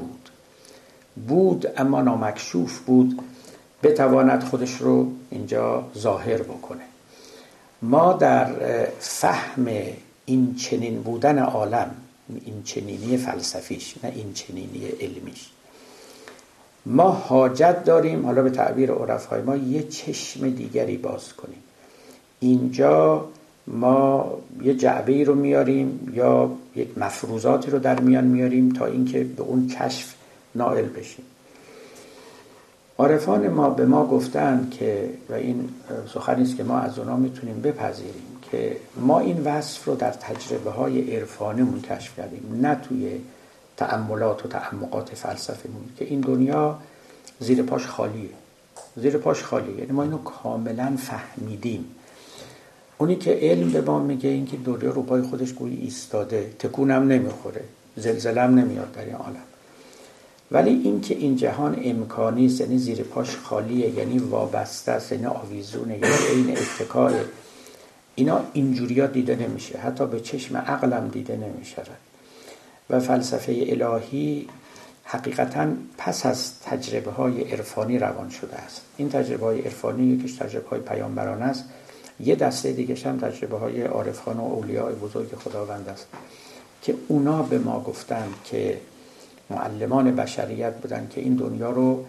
بود اما نامکشوف بود بتواند خودش رو اینجا ظاهر بکنه. ما در فهم این چنین بودن عالم، این چنینی فلسفیش نه این چنینی علمیش، ما حاجت داریم حالا به تعبیر عرفای ما یه چشم دیگری باز کنیم. اینجا ما یه جعبه‌ای رو میاریم یا یک مفروضاتی رو در میان میاریم تا اینکه به اون کشف نائل بشیم. عارفان ما به ما گفتن که، و این سخنی است که ما از اونا میتونیم بپذیریم، که ما این وصف رو در تجربه های عرفانیمون کشف کردیم، نه توی تأملات و تعمقات فلسفیمون، که این دنیا زیر پاش خالیه. یعنی ما اینو کاملا فهمیدیم. اونی که علم به ما میگه این که دنیا رو پای خودش گویی ایستاده، تکونم نمیخوره، زلزله‌ام نمیاد در این عالم. ولی این که این جهان امکانی است، یعنی زیر پاش خالیه، یعنی وابسته است، یعنی آویزونه، یعنی این اتکاء، اینا اینجوریا دیده نمیشه، حتی به چشم عقلم دیده نمیشه. و فلسفه الهی حقیقتاً پس از تجربه های عرفانی روان شده است. این تجربه های عرفانی یکیش تجربه های پیامبران است، یه دسته دیگه هم تجربه های عارفان و اولیاء بزرگ خداوند است که اونا به ما گفتند که معلمان بشریت بودن که این دنیا رو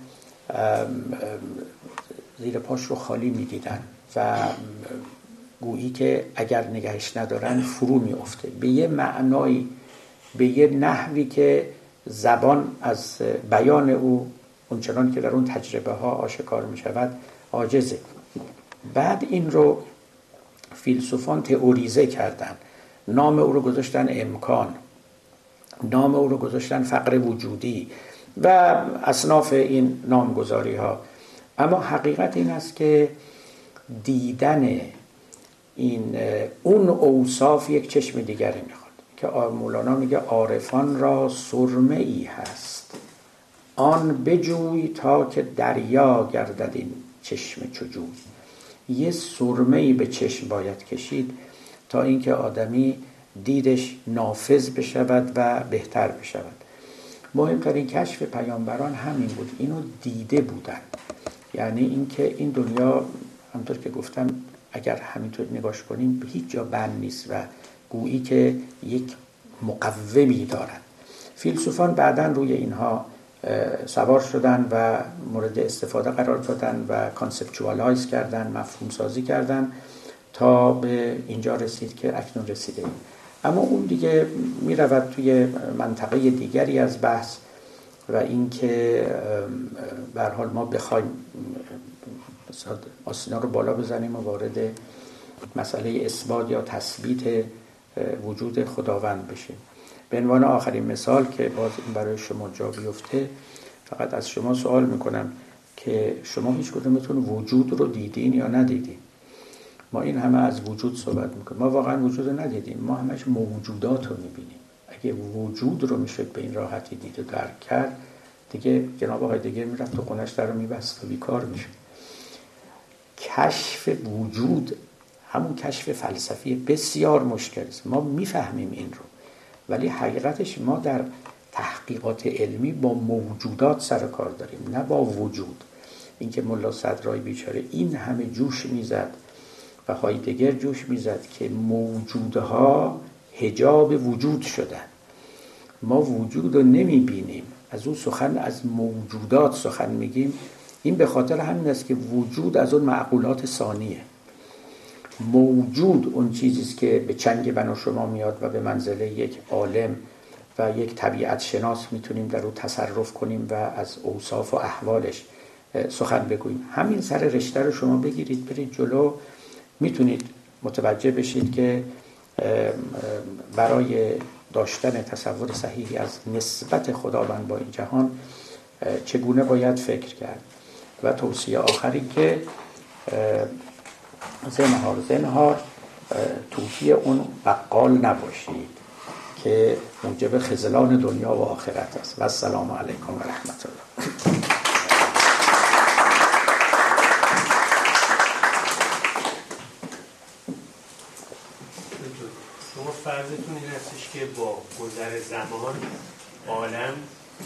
زیر پاش رو خالی می‌دیدن و گویی که اگر نگهش ندارن فرو می‌افته به یه معنایی، به یه نحوی که زبان از بیان او اونچنان که در اون تجربه ها آشکار می‌شود عاجزه. بعد این رو فیلسوفان تئوریزه کردن، نام او رو گذاشتن امکان، نام او رو گذاشتن فقر وجودی و اصناف این نامگذاری ها. اما حقیقت این است که دیدن این اون اوصاف یک چشم دیگری میخواد که مولانا میگه عارفان را سرمه ای هست آن بجوی تا که دریا گردد این چشم چجوی. یه سرمه ای به چشم باید کشید تا اینکه آدمی دیدش نافذ بشود و بهتر بشود. مهمترین کشف پیامبران همین بود، اینو دیده بودن. یعنی اینکه این دنیا همونطور که گفتم اگر همینطور نگاش کنیم به هیچ جا بند نیست و گویی که یک مقومی دارد. فیلسوفان بعداً روی اینها سوار شدن و مورد استفاده قرار دادن و کانسپچوالایز کردن، مفهوم سازی کردن تا به اینجا رسید که اکنون رسیده ایم. اما اون دیگه می رود توی منطقه دیگری از بحث و اینکه به هر حال ما بخوایم آسینا رو بالا بزنیم و وارد مسئله اثبات یا تثبیت وجود خداوند بشیم. به عنوان آخرین مثال که باز این برای شما جا بیفته، فقط از شما سوال میکنم که شما هیچ کدومتون وجود رو دیدین یا ندیدین؟ ما این همه از وجود صحبت میکنیم، ما واقعا وجود رو ندیدیم، ما همش موجودات رو میبینیم. اگه وجود رو میشد به این راحتی دید و درک کرد، دیگه جناب آقای دیگه میرفت تو خونش در رو میبست و بیکار میشد. کشف وجود همون کشف فلسفی بسیار مشکل است. ما میفهمیم این رو، ولی حقیقتش ما در تحقیقات علمی با موجودات سر کار داریم، نه با وجود. اینکه ملا صدرای بیچاره این همه جوش میزد و هایدگر جوش میزد که موجودها حجاب وجود شدن، ما وجود رو نمیبینیم، از اون سخن از موجودات سخن میگیم. این به خاطر همین است که وجود از اون معقولات ثانیه. موجود اون چیزیست که به چنگ من و شما میاد و به منزله یک عالم و یک طبیعت شناس میتونیم در او تصرف کنیم و از اوصاف و احوالش سخن بگوییم. همین سر رشته رو شما بگیرید برید جلو، میتونید متوجه بشید که برای داشتن تصور صحیحی از نسبت خداوند با این جهان چگونه باید فکر کرد. و توصیه آخری که زنهار توفی اون بقال نباشید که موجب خذلان دنیا و آخرت است. و السلام علیکم و رحمت الله. شما فرضتون این هستش که با گذر زمان عالم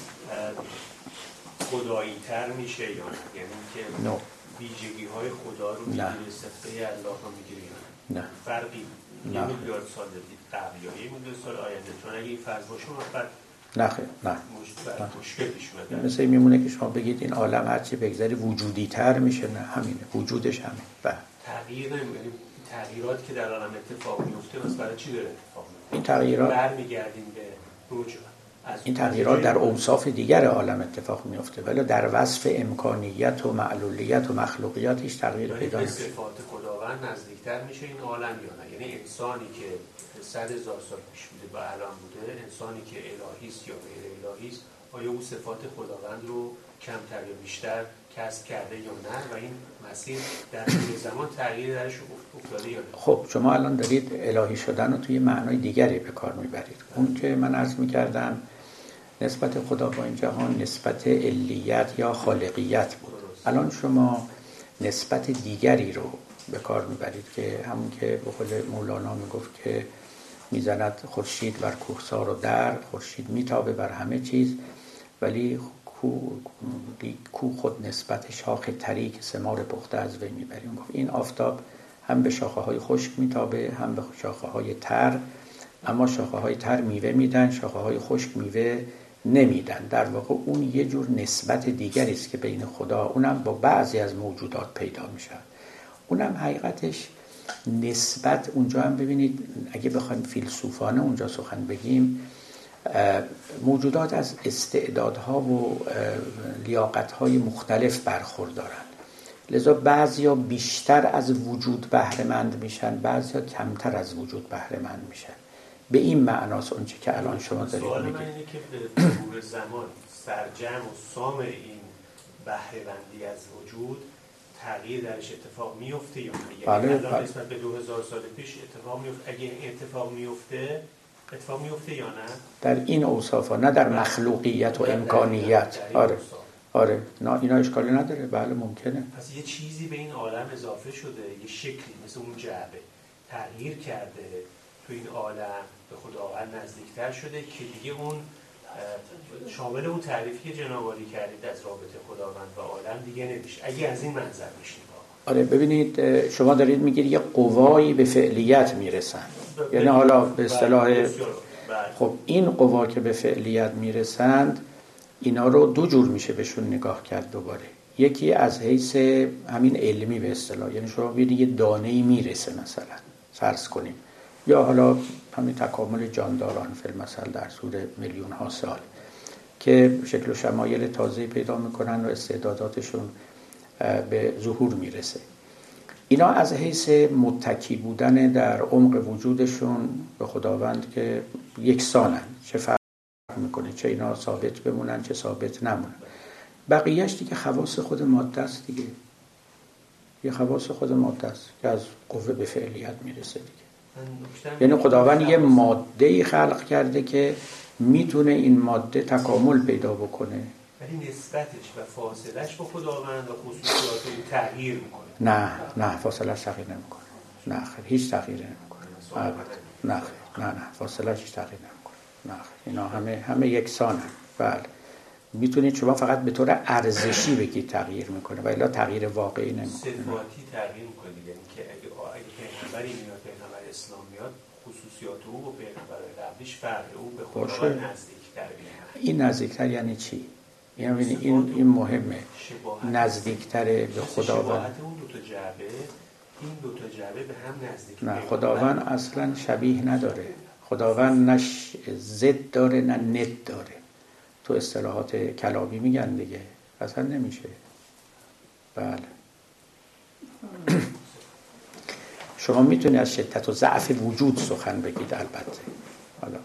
خدایی تر میشه یا نه؟ یعنی که ویژگی های خدا رو میگیره، صفته الله رو میگیره؟ نه فرقی یه میلیارد سال قبل یا یه میلیارد سال آینده؟ چون اگه این فرض باشه نه مشکل پیش میاد. مثل این میمونه که شما بگید این عالم هرچی بگذری وجودی تر میشه. نه، همینه، وجودش همین. تغییر نمی‌کنیم. تغییرات که در عالم اتفاق میفته واسه برای چی داره اتفاق میفته؟ این تغییرات برمیگردیم به رجوع. این تغییرات در اوصاف دیگر عالم اتفاق میفته، ولی در وصف امکانیت و معلولیت و مخلوقیات هیچ تغییر پیدا نمیشه. صفات خداوند نزدیکتر میشه این عالم یا نه؟ یعنی انسانی که 100,000 سال پیش بوده و الان بوده، انسانی که الهی است یا غیر الهی است، آیا او صفات خداوند رو کمتر یا بیشتر کسب کرده یا نه و این مسیر در طول زمان تغییر درش افتاده یا نه؟ خب شما الان دارید الهی شدن رو توی معنای دیگری به کار میبرید. اون که من عرض میکردم نسبت خدا با این جهان نسبت علیت یا خالقیت بود. الان شما نسبت دیگری رو به کار میبرید که همون که به قول مولانا میگفت که میزند خورشید بر کوهسار و در، خورشید میتابه بر همه چیز ولی کو خود نسبت شاخ تری که ثمار پخته از وی میبریم. گفت این آفتاب هم به شاخه های خشک میتابه هم به شاخه های تر، اما شاخه های تر میوه میدن، شاخه های خشک میوه نمیدن. در واقع اون یه جور نسبت دیگری است که بین خدا، اونم با بعضی از موجودات پیدا میشه. اونم حقیقتش نسبت اونجا هم ببینید، اگه بخوایم فیلسوفانه اونجا سخن بگیم، موجودات از استعدادها و لیاقتهای مختلف برخوردارن، لذا بعضیا بیشتر از وجود بهره مند میشن، بعضیا کمتر از وجود بهره مند میشن. به این معناست اون چه که الان شما دارید میگید. سوال من اینه که به مرور زمان سرجم و سام این بهره مندی از وجود تغییر درش اتفاق میفته یا نه؟ بله، یعنی الان نسبت به 2000 سال پیش اتفاق میفته؟ اگه اتفاق میفته یا نه؟ در این اوصاف، نه در مخلوقیت و امکانیت. آره نه، اینا اشکالی نداره، بله ممکنه. پس یه چیزی به این عالم اضافه شده، یه شکلی مثل اون جعبه تغییر کرده، تو این عالم به خداوند نزدیکتر شده که دیگه اون شامل اون تعریفی که جناب عالی کردید از رابطه خداوند و عالم دیگه نمیشه، اگه از این منظر بشیم. آره ببینید، شما دارید میگید یه قوایی به فعلیت میرسن، یعنی حالا به اصطلاح خب این قوا که به فعلیت میرسند، اینا رو دو جور میشه بهشون نگاه کرد دوباره. یکی از حیث همین علمی به اصطلاح، یعنی شما ببینید یه دانه‌ای میرسه مثلا، فرض کنیم، یا حالا همین تکامل جانداران فی‌المثل در طول میلیون ها سال که شکل و شمایل تازه پیدا میکنن و استعداداتشون به ظهور میرسه. اینا از حیث متکی بودن در عمق وجودشون به خداوند که یکسانن، چه فرق میکنه چه اینا ثابت بمونن چه ثابت نمونن. بقیهش دیگه خواص خود ماده است دیگه، یه خواص خود ماده است که از قوه به فعلیت میرسه دیگه. یعنی خداوند یه ماده‌ای خلق کرده که میتونه این ماده تکامل پیدا بکنه، ولی نسبتش و فاصلش با خداوند و خصوصیات این تغییر میکنه. نه فاصلش تغییر نمیکنه، نه خیر، هیچ تغییر نمیکنه. نه فاصلش هیچ تغییر نمیکنه. نه اینا همه یکسانن. بله میتونید شما فقط به طور ارزشی بگید تغییر میکنه، ولی تغییر واقعی نمیکنه. صفاتی تغییر میکنه دیگه، که اگه پیغمبری میاد، پیغمبر اسلام میاد، خصوصیات او و پیغمبر قبلیش فرق، او به خداوند نزدیک‌تر. این نزدیکتر یعنی چی؟ یعنی این مهمه، نزدیکتر به خداوند. شباهت اون دو تا جعبه، این دو تا جعبه به هم نزدیک. نه خداوند اصلا شبیه نداره، خداوند نه ضد داره نه ند داره. تو اصطلاحات کلامی میگن دیگه، اصلا نمیشه. بله شما میتونید از شدت و ضعف وجود سخن بگید البته. حالا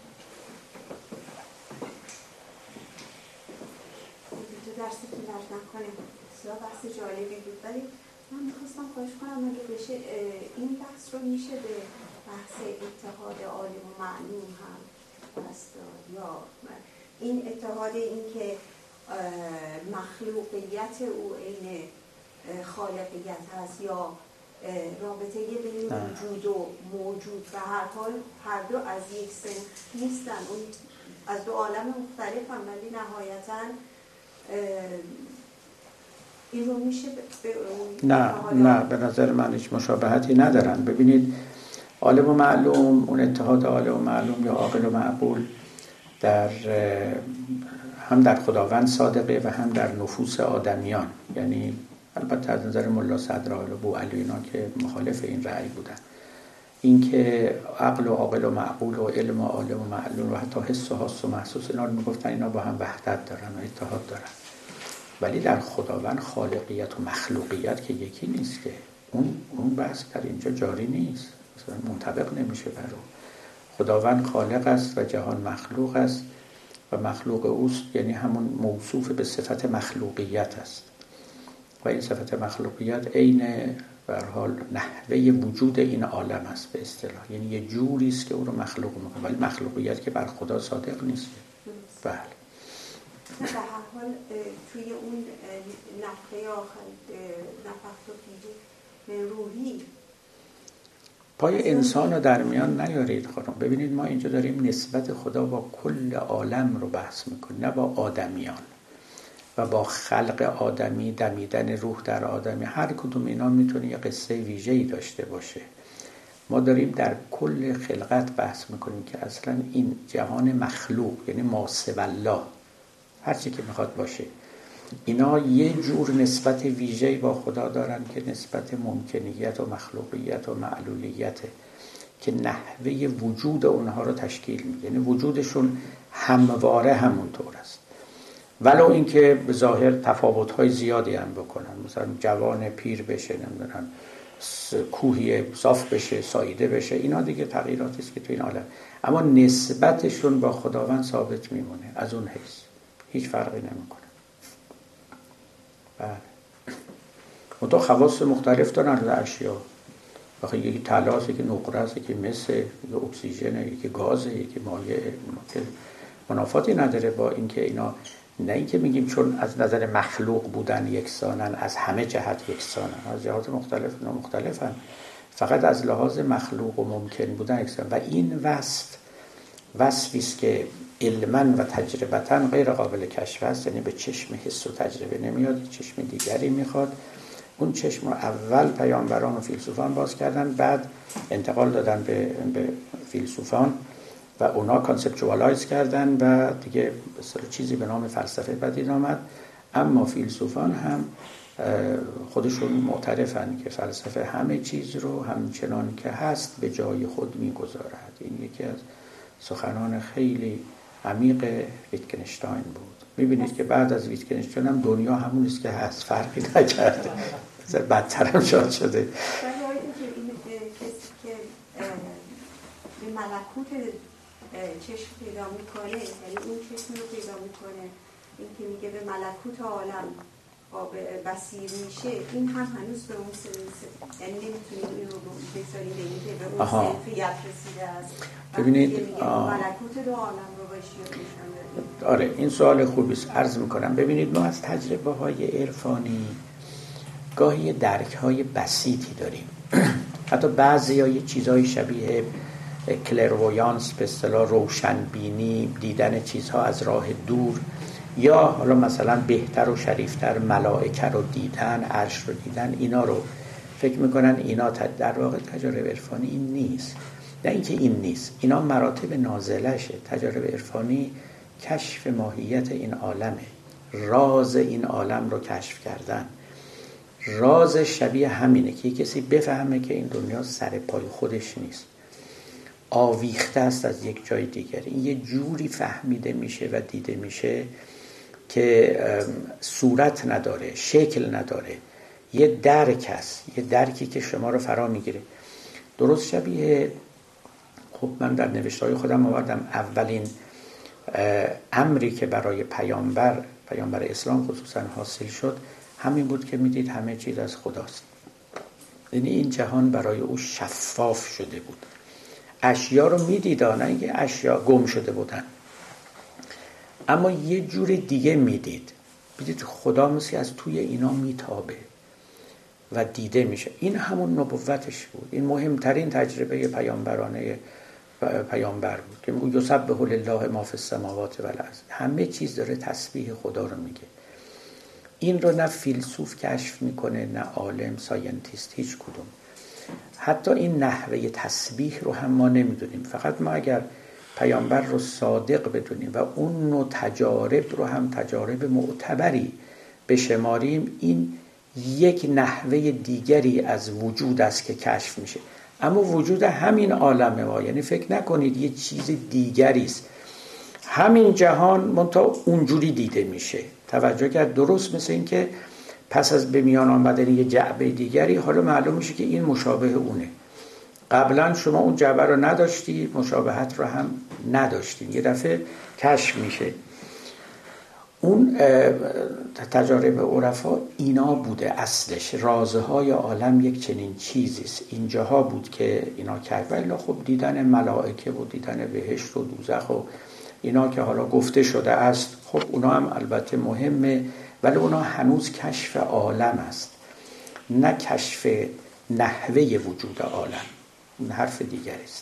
درسی که درد نکنیم بسیار بحث جالبی بود، ولی من میخواستم خواهش کنم اگه بشه این بحث رو میشه به بحث اتحاد عالم و معلوم هم بست داد، یا این اتحاد این که مخلوقیت او عین خالقیت هست، یا رابطه بین وجود و موجود، و هر حال هر دو از یک سنخ نیستن، اون از دو عالم مختلف هم، ولی نهایتاً این رو میشه نه به نظر من هیچ مشابهتی ندارن. ببینید عالم و معلوم، اون اتحاد عالم و معلوم یا عاقل و معقول هم در خداوند صادقه و هم در نفوس آدمیان. یعنی البته از نظر ملا صدرآل و بوعلی اینا که مخالف این رأی بودن، این که عقل و عاقل و معقول و علم و عالم و معلوم و حتی حس و حس و محسوس اینا رو میگفتن اینا با هم وحدت دارن و اتحاد دارن، ولی در خداوند خالقیت و مخلوقیت که یکی نیست که. اون بحث در اینجا جاری نیست، مثلا منطبق نمیشه بر اون. خداوند خالق است و جهان مخلوق است و مخلوق اوست، یعنی همون موصوف به صفت مخلوقیت است و این صفت مخلوقیت عین به هر حال نحوه وجود این عالم است به اصطلاح، یعنی یه جوری است که او رو مخلوق میکنه، ولی مخلوقیت که بر خدا صادق نیست. بله به هر حال توی اون نفخه آخر نفخت فیه روحی پای انسان رو در میان نیارید خانم. ببینید ما اینجا داریم نسبت خدا با کل عالم رو بحث میکنیم، نه با آدمیان و با خلق آدمی، دمیدن روح در آدمی. هر کدوم اینا میتونه یه قصه ویژه‌ای داشته باشه. ما داریم در کل خلقت بحث میکنیم که اصلا این جهان مخلوق، یعنی ما سوی الله، هر چی که میخواد باشه، اینا یه جور نسبت ویژه‌ای با خدا دارن که نسبت ممکنیت و مخلوقیت و معلولیته که نحوه وجود اونها رو تشکیل میده. یعنی وجودشون همواره همونطور است، ولو اینکه به ظاهر تفاوت‌های زیادی هم بکنن، مثلا جوان پیر بشه، نمیدونم کوهی صاف بشه، ساییده بشه، اینا دیگه تغییراتی است که تو این عالم، اما نسبتشون با خداوند ثابت میمونه از اون حیث، هیچ فرقی نمیکنه. بله. منتها خواص مختلف دارن از اشیا. واقعا یکی طلاست، یکی نقره است، یکی مس، یکی اکسیژن، یکی گازه، یکی مایع، که منافاتی نداره با اینکه اینا، نه اینکه میگیم چون از نظر مخلوق بودن یکسانن، از همه جهت یکسانن، از جهات مختلفن، فقط از لحاظ مخلوق و ممکن بودن یکسان. و این وصفی است که علما و تجربتا غیر قابل کشف است، یعنی به چشم حس و تجربه نمیاد، چشم دیگری میخواد. اون چشم رو اول پیامبران و فیلسوفان باز کردن، بعد انتقال دادن به فیلسوفان و اونا کانسپچوالایز کردن و دیگه چیزی به نام فلسفه پدید آمد. اما فیلسوفان هم خودشون معترفن که فلسفه همه چیز رو همچنان که هست به جای خود میگذارد. این یکی از سخنان خیلی عمیق ویتگنشتاین بود. میبینید که بعد از ویتگنشتاین هم دنیا همون است که هست، فرقی نکرده، بدتر هم شاد شده. این کسی که به ملکوت چشم پیدا میکنه، یعنی اون چشم رو پیدا میکنه، این که میگه به ملکوت عالم بصیر میشه، این هم هنوز به اون سنف، یعنی نمیتونید این رو بگذارید به این که به اون سنفیت رسیده است. ببینید ملکوت دو عالم رو باشی نشان دادید. آره این سوال خوبی است. عرض میکنم ببینید ما از تجربه های عرفانی گاهی درک های بسیطی داریم. حتی بعضی ها یه چیزهای شبیه کلرویانس، به اصطلاح روشنبینی، دیدن چیزها از راه دور، یا حالا مثلا بهتر و شریفتر ملائکه رو دیدن، عرش رو دیدن، اینا رو فکر میکنن اینا در واقع تجارب عرفانی این نیست. نه اینکه این نیست، اینا مراتب نازلشه. تجارب عرفانی کشف ماهیت این عالمه، راز این عالم رو کشف کردن. راز شبیه همینه که کسی بفهمه که این دنیا سر پای خودش نیست، آویخته است از یک جای دیگر. این یه جوری فهمیده میشه و دیده میشه که صورت نداره، شکل نداره، یه درک است، یه درکی که شما رو فرا میگیره. درست شبیه، خب من در نوشته‌های خودم آوردم، اولین امری که برای پیامبر اسلام خصوصا حاصل شد همین بود که میدید همه چیز از خداست. یعنی این جهان برای او شفاف شده بود، اشیا رو میدید، نه اینکه اشیا گم شده بودن، اما یه جور دیگه میدید خدا مثل از توی اینا میتابه و دیده میشه. این همون نبوتش بود. این مهمترین تجربه پیامبر بود که میگه یسبح لله ما فی السماوات و الارض، همه چیز داره تسبیح خدا رو میگه. این رو نه فیلسوف کشف میکنه، نه عالم، ساینتیست، هیچ کدوم. حتی این نحوه تسبیح رو هم ما نمیدونیم. فقط ما اگر پیامبر رو صادق بدونیم و اون نوع تجارب رو هم تجارب معتبری بشماریم، این یک نحوه دیگری از وجود است که کشف میشه. اما وجود همین عالمه ما، یعنی فکر نکنید یه چیز دیگری است. همین جهان منتها اونجوری دیده میشه. توجه کرد؟ درست مثل این که پس از به میان آمدن یه جعبه دیگری حالا معلوم میشه که این مشابه اونه. قبلا شما اون جعبه رو نداشتی، مشابهت رو هم نداشتین، یه دفعه کشف میشه. اون تجارب عرفا اینا بوده اصلش. رازهای عالم یک چنین چیزیست. اینجاها بود که اینا کرد. ولی خب دیدن ملائکه و دیدن بهشت و دوزخ و اینا که حالا گفته شده است، خب اونا هم البته مهمه، ولی اونا هنوز کشف عالم است، نه کشف نحوه وجود عالم. این حرف دیگری است.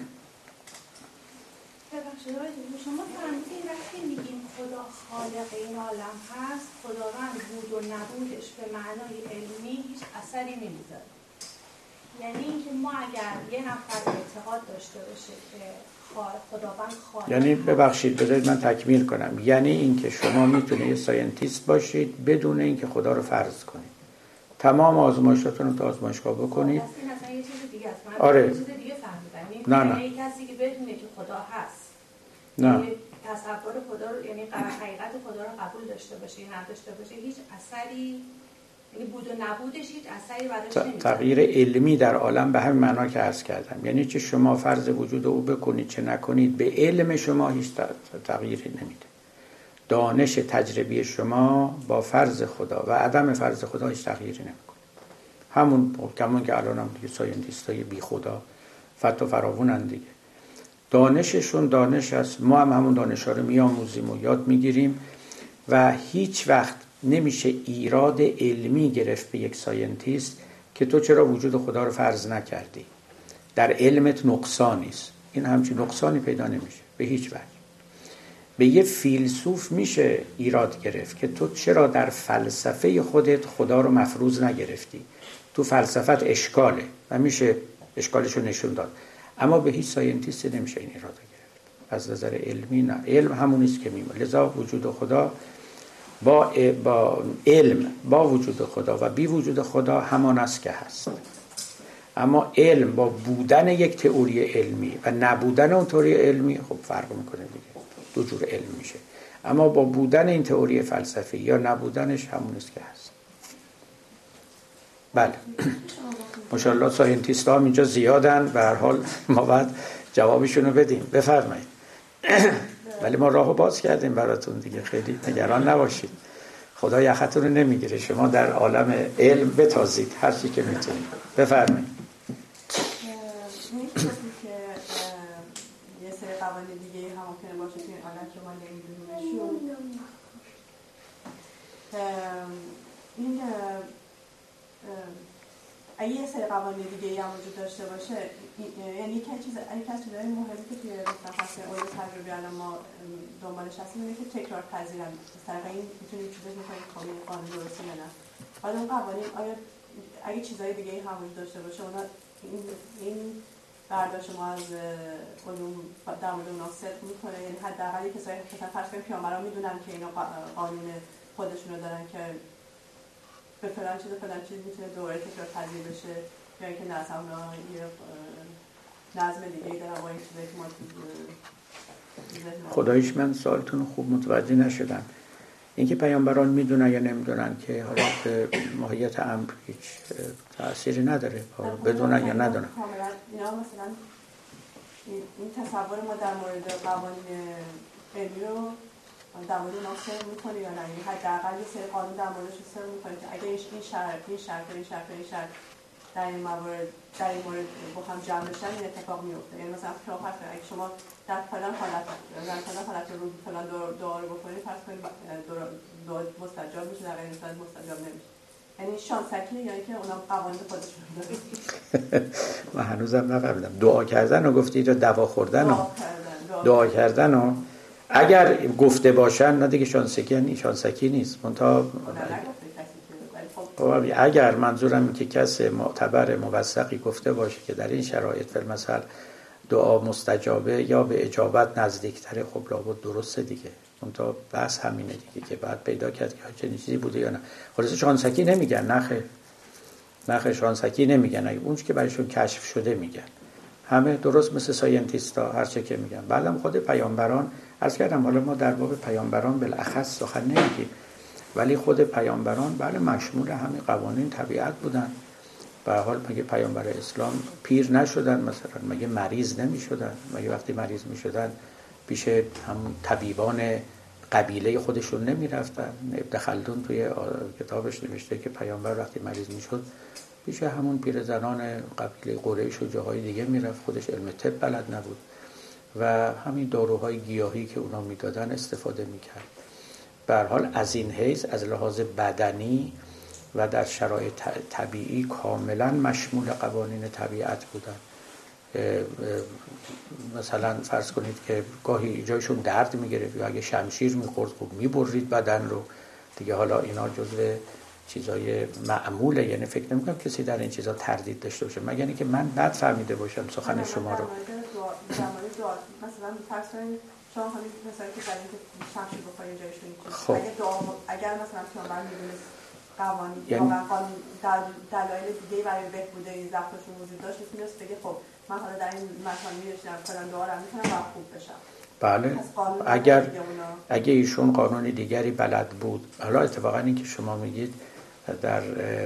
شما فرمودین وقتی میگیم خدا خالق این عالم هست، خداوند بود و نبودش به معنای علمی هیچ اثری نمیذاره. یعنی اینکه ما اگر یه نفر اعتقاد داشته باشه که خداوند خالق، یعنی ببخشید بذارید من تکمیل کنم، یعنی اینکه شما میتونید یه ساینتیست باشید بدون اینکه خدا رو فرض کنید، تمام آزمایشاتون رو تو آزمایشگاه بکنید. این اصلا یه چیز دیگه است. من آره. یه چیز دیگه فهمیدم. نه یعنی کسی که بدونه که خدا هست، نه یعنی تصور خدا رو، یعنی حقیقت خدا رو قبول داشته باشه یا نداشته باشه، هیچ اثری، یعنی بود و نبودش هیچ اثری براش نمیذاره. تغییر علمی در عالم به همین معنا که عرض کردم، یعنی چه شما فرض وجود او بکنید چه نکنید، به علم شما هیچ تغییری نمیده. دانش تجربی شما با فرض خدا و عدم فرض خدا هیچ تغییری نمیکنه. همون که الان هم دیگه ساینتیستای بی خدا فتو فراوونن دیگه، دانششون دانش است، ما هم همون دانش‌ها رو میآموزیم و یاد میگیریم و هیچ وقت نمیشه ایراد علمی گرفت به یک ساینتیست که تو چرا وجود خدا رو فرض نکردی، در علمت نقصانی است. این همچین نقصانی پیدا نمیشه به هیچ وجه. به یه فیلسوف میشه ایراد گرفت که تو چرا در فلسفه خودت خدا رو مفروض نگرفتی، تو فلسفت اشکاله و میشه اشکالشو نشون داد، اما به هیچ ساینتیستی نمیشه این ایراد گرفت از نظر علمی. نه، علم همونیست که میمونه. لذا وجود خدا با علم با وجود خدا و بی وجود خدا همان است که هست، اما علم با بودن یک تئوری علمی و نبودن اون تئوری علمی خب فرق میکنه دیگه، دو جور علم میشه. اما با بودن این تئوری فلسفی یا نبودنش همون است که هست. بله ماشاءالله ساینتیست ها اینجا زیادن، به هر حال ما باید جوابشون رو بدیم. بفرمایید. ولی ما راهو باز کردیم براتون دیگه، خیلی نگران نباشید، خدا یختون رو نمیگیره. شما در عالم علم بتازید هر چی که میتونید. بفرمایید. می‌خواستم که یه سری قوانین دیگه هم ممکنه باشه توی این عالم که ما نمی‌دونیمشون. این اگه یه سری قوانین دیگه هم وجود داشته باشه، یعنی یک از چیزهای مهمی که توی مبحث علوم تجربی الان ما دنبالش هستیم اینه که تکرار پذیرن. مثلا این میتونیم چیزی می‌کنیم کامل قانون درستی یا نه. حالا اون قوانین آیا اگه چیزهای دیگه هم وجود داشته باشه، اونا این برداشت ما از علوم در مورد اونا صدق می‌کنه؟ یعنی حداقل کسایی که فرض کنیم پیامبران میدونن که اینا قانون خودشونو دارن که به فلان چیز میتونه دوباره تکرار پذیر بشه، یا اینکه نه اصلا اونا یه نظم دیگه دارن با این چیزایی که ما خدایش من سوالتون خوب متوجه نشدم. اینکه پیامبران میدونن یا نمیدونن که حالا به ماهیت امر هیچ تأثیری نداره، بدونن یا ندونن. اینا مثلا این تصور ما در مورد قوانین علمی رو در مورد اونا سر میکنه یا نه؟ یعنی حداقل یه سری قانون در موردش سر میکنه که اگه این شرط در این مورد با هم جمع بشن این اتفاق میفته. یعنی مثلا اگه شما در فلان حالت رو فلان دعا رو بکنید، فرض کنید دعا مستجاب میشه، در غیر این صورت مستجاب نمیشه. یعنی شانسکی یا اینکه اونا قوانین خودشون دارن. من هنوزم نفهمیدم. دعا کردن رو گفتید یا دوا خوردن رو؟ دعا کردن رو اگر گفته باشن نه دیگه شانسکی نیست. منتها اگر منظورم که کسی معتبر موثقی گفته باشه که در این شرایط مثلا دعا مستجابه یا به اجابت نزدیکتره، خب لابد درسته دیگه. منتها بحث همینه دیگه که بعد پیدا کرد که چنین چیزی بوده یا نه. خلاص شانسکی نمیگن، نخ شانسکی نمیگن، اون که برایشون کشف شده میگن. همه درست مثل ساینتیستا هر چه که میگن. بعدم خود پیامبران عرض کردم، حالا ما در باب پیامبران بالاخص سخن نمیگیم، ولی خود پیامبران بله مشمول همین قوانین طبیعت بودن. به هر حال مگه پیامبر اسلام پیر نشدن مثلا؟ مگه مریض نمیشدن؟ مگه وقتی مریض میشدن پیش همون طبیبان قبیله خودشون نمیرفتن؟ ابن خلدون توی کتابش نوشته که پیامبر وقتی مریض میشد پیش همون پیرزنان قبیله قریش و جاهای دیگه میرفت، خودش علم طب بلد نبود و همین داروهای گیاهی که اونا میدادن استفاده میکرد. به هر حال از این حیث از لحاظ بدنی و در شرایط طبیعی کاملا مشمول قوانین طبیعت بودن. مثلا فرض کنید که گاهی جایشون درد میگرفت یا اگه شمشیر میخورد خب میبرید بدن رو دیگه. حالا اینا جزو چیزای معموله، یعنی فکر نمیکنم کسی در این چیزا تردید داشته باشه، مگر اینکه من بد فهمیده باشم سخن شما رو. مثلا فرض کنید شما همین مثلا که برای اینکه شمشیر بخورید جایشون خب اگر مثلا پیامبر میدونست قوانین یعنی در دلایل دیگه برای بهبود این ضعفشون وجود داشت، میتونست بگه خب من حالا در این مکان میرسم فلان دعا رو میتونم و خوب بشم. بله، اگه ایشون قانون دیگری بلد بود. حالا اتفاقا این که شما میگید در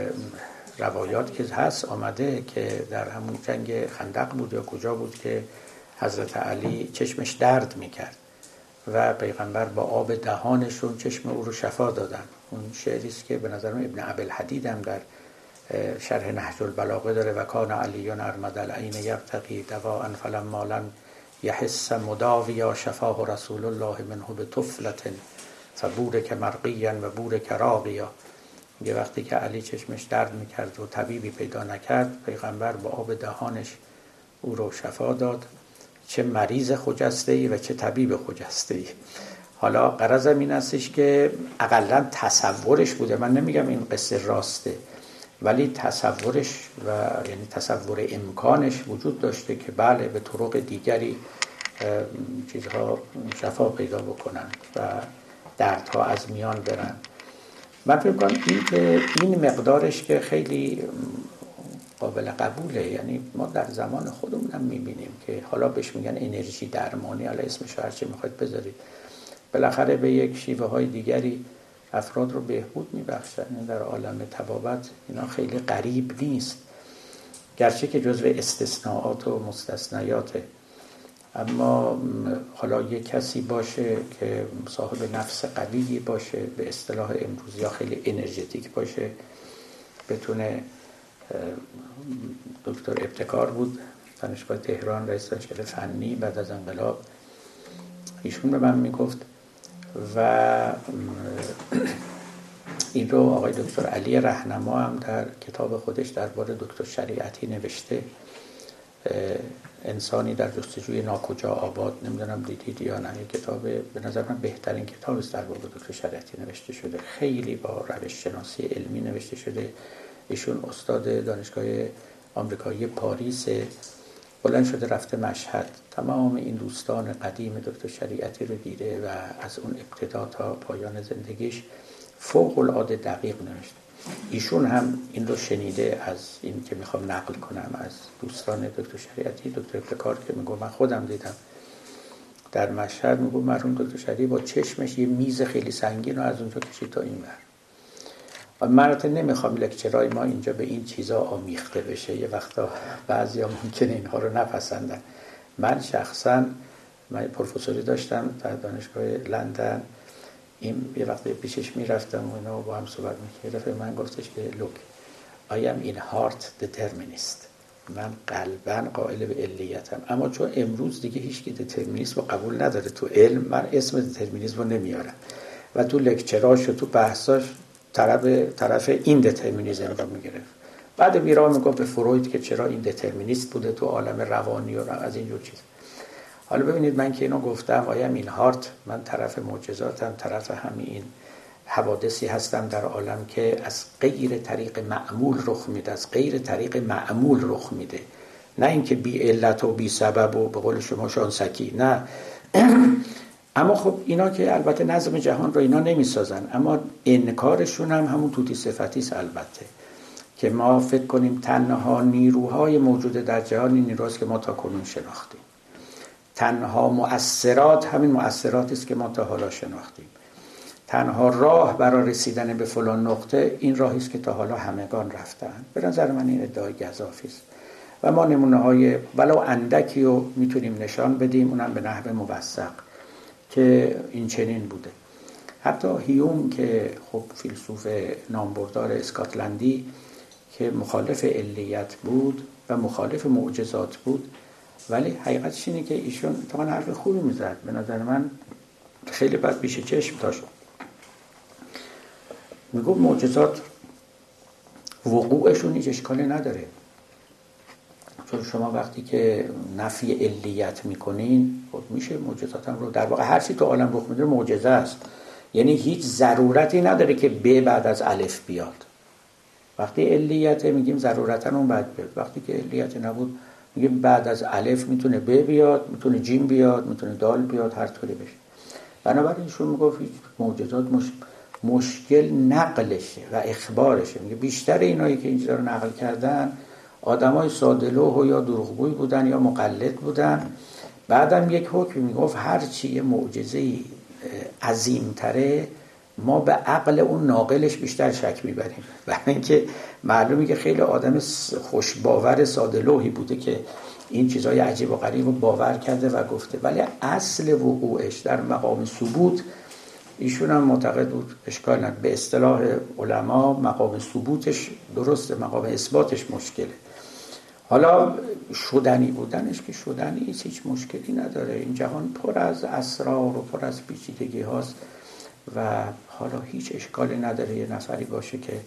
روایات که هست آمده که در همون جنگ خندق بود یا کجا بود که حضرت علی چشمش درد میکرد و پیغمبر با آب دهانشون چشم او رو شفا دادن. اون شعری است که به نظر من ابن ابوالحدید هم در شرح نهج البلاغه داره و کان علی ارمد العین یبتغی دواء فلما لم یحس مداویا شفاه رسول الله منه بطفلة فبورک مرقیا و بورک راقیا. یه وقتی که علی چشمش درد میکرد و طبیبی پیدا نکرد، پیغمبر با آب دهانش او رو شفا داد. چه مریض خجسته‌ای و چه طبیب خجسته‌ای. حالا غرضم این استش که اقلا تصورش بوده، من نمیگم این قصه راسته، ولی تصورش و یعنی تصور امکانش وجود داشته که بله به طرق دیگری چیزها شفا پیدا بکنن و دردها از میان برن. من فکر کنم این مقدارش که خیلی قابل قبوله. یعنی ما در زمان خودمون هم میبینیم که حالا بهش میگن انرژی درمانی، حالا اسمش هر چی میخواید بذارید، بالاخره به یک شیوه های دیگری افراد رو بهبود میبخشن. در عالم طبابت اینا خیلی غریب نیست، گرچه که جزو استثناءات و مستثنیاته. اما حالا یک کسی باشه که صاحب نفس قوی باشه، به اصطلاح امروزی ها خیلی انرژتیک باشه، بتونه. دکتر ابتکار بود دانشگاه تهران، رئیس دانشکده فنی بعد از انقلاب، ایشون به من میگفت و این رو آقای دکتر علی رهنما هم در کتاب خودش درباره دکتر شریعتی نوشته، انسانی در جستجوی ناکجا آباد. نمیدونم دیدید یا نه، کتاب به نظر من بهترین کتاب است درباره دکتر شریعتی نوشته شده، خیلی با روش شناسی علمی نوشته شده. ایشون استاد دانشگاه آمریکایی پاریس، بلند شده رفته مشهد، تمام این دوستان قدیم دکتر شریعتی رو دیده و از اون ابتدا تا پایان زندگیش فوق العاده دقیق نوشته. ایشون هم این رو شنیده از این که میخوام نقل کنم از دوستان دکتر شریعتی. دکتر ابتکار که میگه من خودم دیدم در مشهد، میگه مرحوم دکتر شریعتی با چشمش یه میز خیلی سنگین رو از اونجا کشید تا این ور. من البته نمیخوام لکچرای ما اینجا به این چیزا آمیخته بشه، یه وقتا بعضیا ممکنه اینها رو نپسندن. من شخصا پروفسوری داشتم در دانشگاه لندن، این یه وقتی پیشش میرفتم و اینا با هم صحبت میکردم، من گفتش که look I am in heart determinist، من قلباً قائل به علیتم، اما چون امروز دیگه هیچکی دترمینیسم رو قبول نداره تو علم، من اسم دترمینیسم رو نمیارم و تو لکچراش و تو بحثاش طرف این دترمینیسم رو میگرفت. بعد میرا میگفت به فروید که چرا این دترمینیست بوده تو عالم روانی و از اینجور چیز. حالا ببینید من که اینو گفتم آیم این هارت، من طرف معجزاتم، طرف همین حوادثی هستم در عالم که از غیر طریق معمول رخ میده، از غیر طریق معمول رخ میده، نه اینکه بی علت و بی سبب و به قول شما شانسکی، نه. اما خب اینا که البته نظم جهان رو اینا نمیسازن، اما انکارشون هم همون توتی صفتی است البته، که ما فکر کنیم تنها نیروهای موجود در جهان این نیروهاست که ما تا کنون شناختیم، تنها مؤثرات همین مؤثراتی است که ما تا حالا شناختیم، تنها راه برای رسیدن به فلان نقطه این راهی است که تا حالا همگان رفتن. به نظر من این ادعای گزافی است و ما نمونه‌های ولو اندکی رو میتونیم نشان بدیم، اونم به نحو موثق که این چنین بوده. حتی هیوم که خب فیلسوف نامبردار اسکاتلندی که مخالف علیت بود و مخالف معجزات بود، ولی حقیقتش اینه که ایشون طبعا حرف خوبی میزد، به نظر من خیلی بد پیش چشم داشت. میگفت معجزات وقوعشون هیچ اشکالی نداره، چون شما وقتی که نفی علیت میکنین خب میشه معجزات هم رو در واقع هر چی تو عالم رخ میده معجزه است. یعنی هیچ ضرورتی نداره که ب بعد از الف بیاد. وقتی علیت میگیم ضرورتا اون بعد بیاد، وقتی که علیت نبود میگیم بعد از الف میتونه ب بیاد، میتونه جیم بیاد، میتونه دال بیاد، هر طوری بشه. بنابراین ایشون میگفت معجزات مشکل نقلشه و اخبارشه. میگه بیشتر اینایی که اینجا رو نقل کردن آدمای ساده‌لوح و یا دروغگوی بودن یا مقلد بودن. بعدم یک حکم میگفت هر چی یه معجزه‌ای عظیم‌تره ما به عقل اون ناقلش بیشتر شک میبریم، برای اینکه معلومه که خیلی آدم خوشباور ساده‌لوحی بوده که این چیزای عجیب و غریب رو باور کرده و گفته، ولی اصل وقوعش در مقام ثبوت ایشون هم معتقد بود اشکال نداره. به اصطلاح علما مقام ثبوتش درسته، مقام اثباتش مشکله. حالا شدنی بودنش که شدنی هیچ مشکلی نداره. این جهان پر از اسرار و پر از پیچیدگی هاست و حالا هیچ اشکالی نداره یه نفری باشه که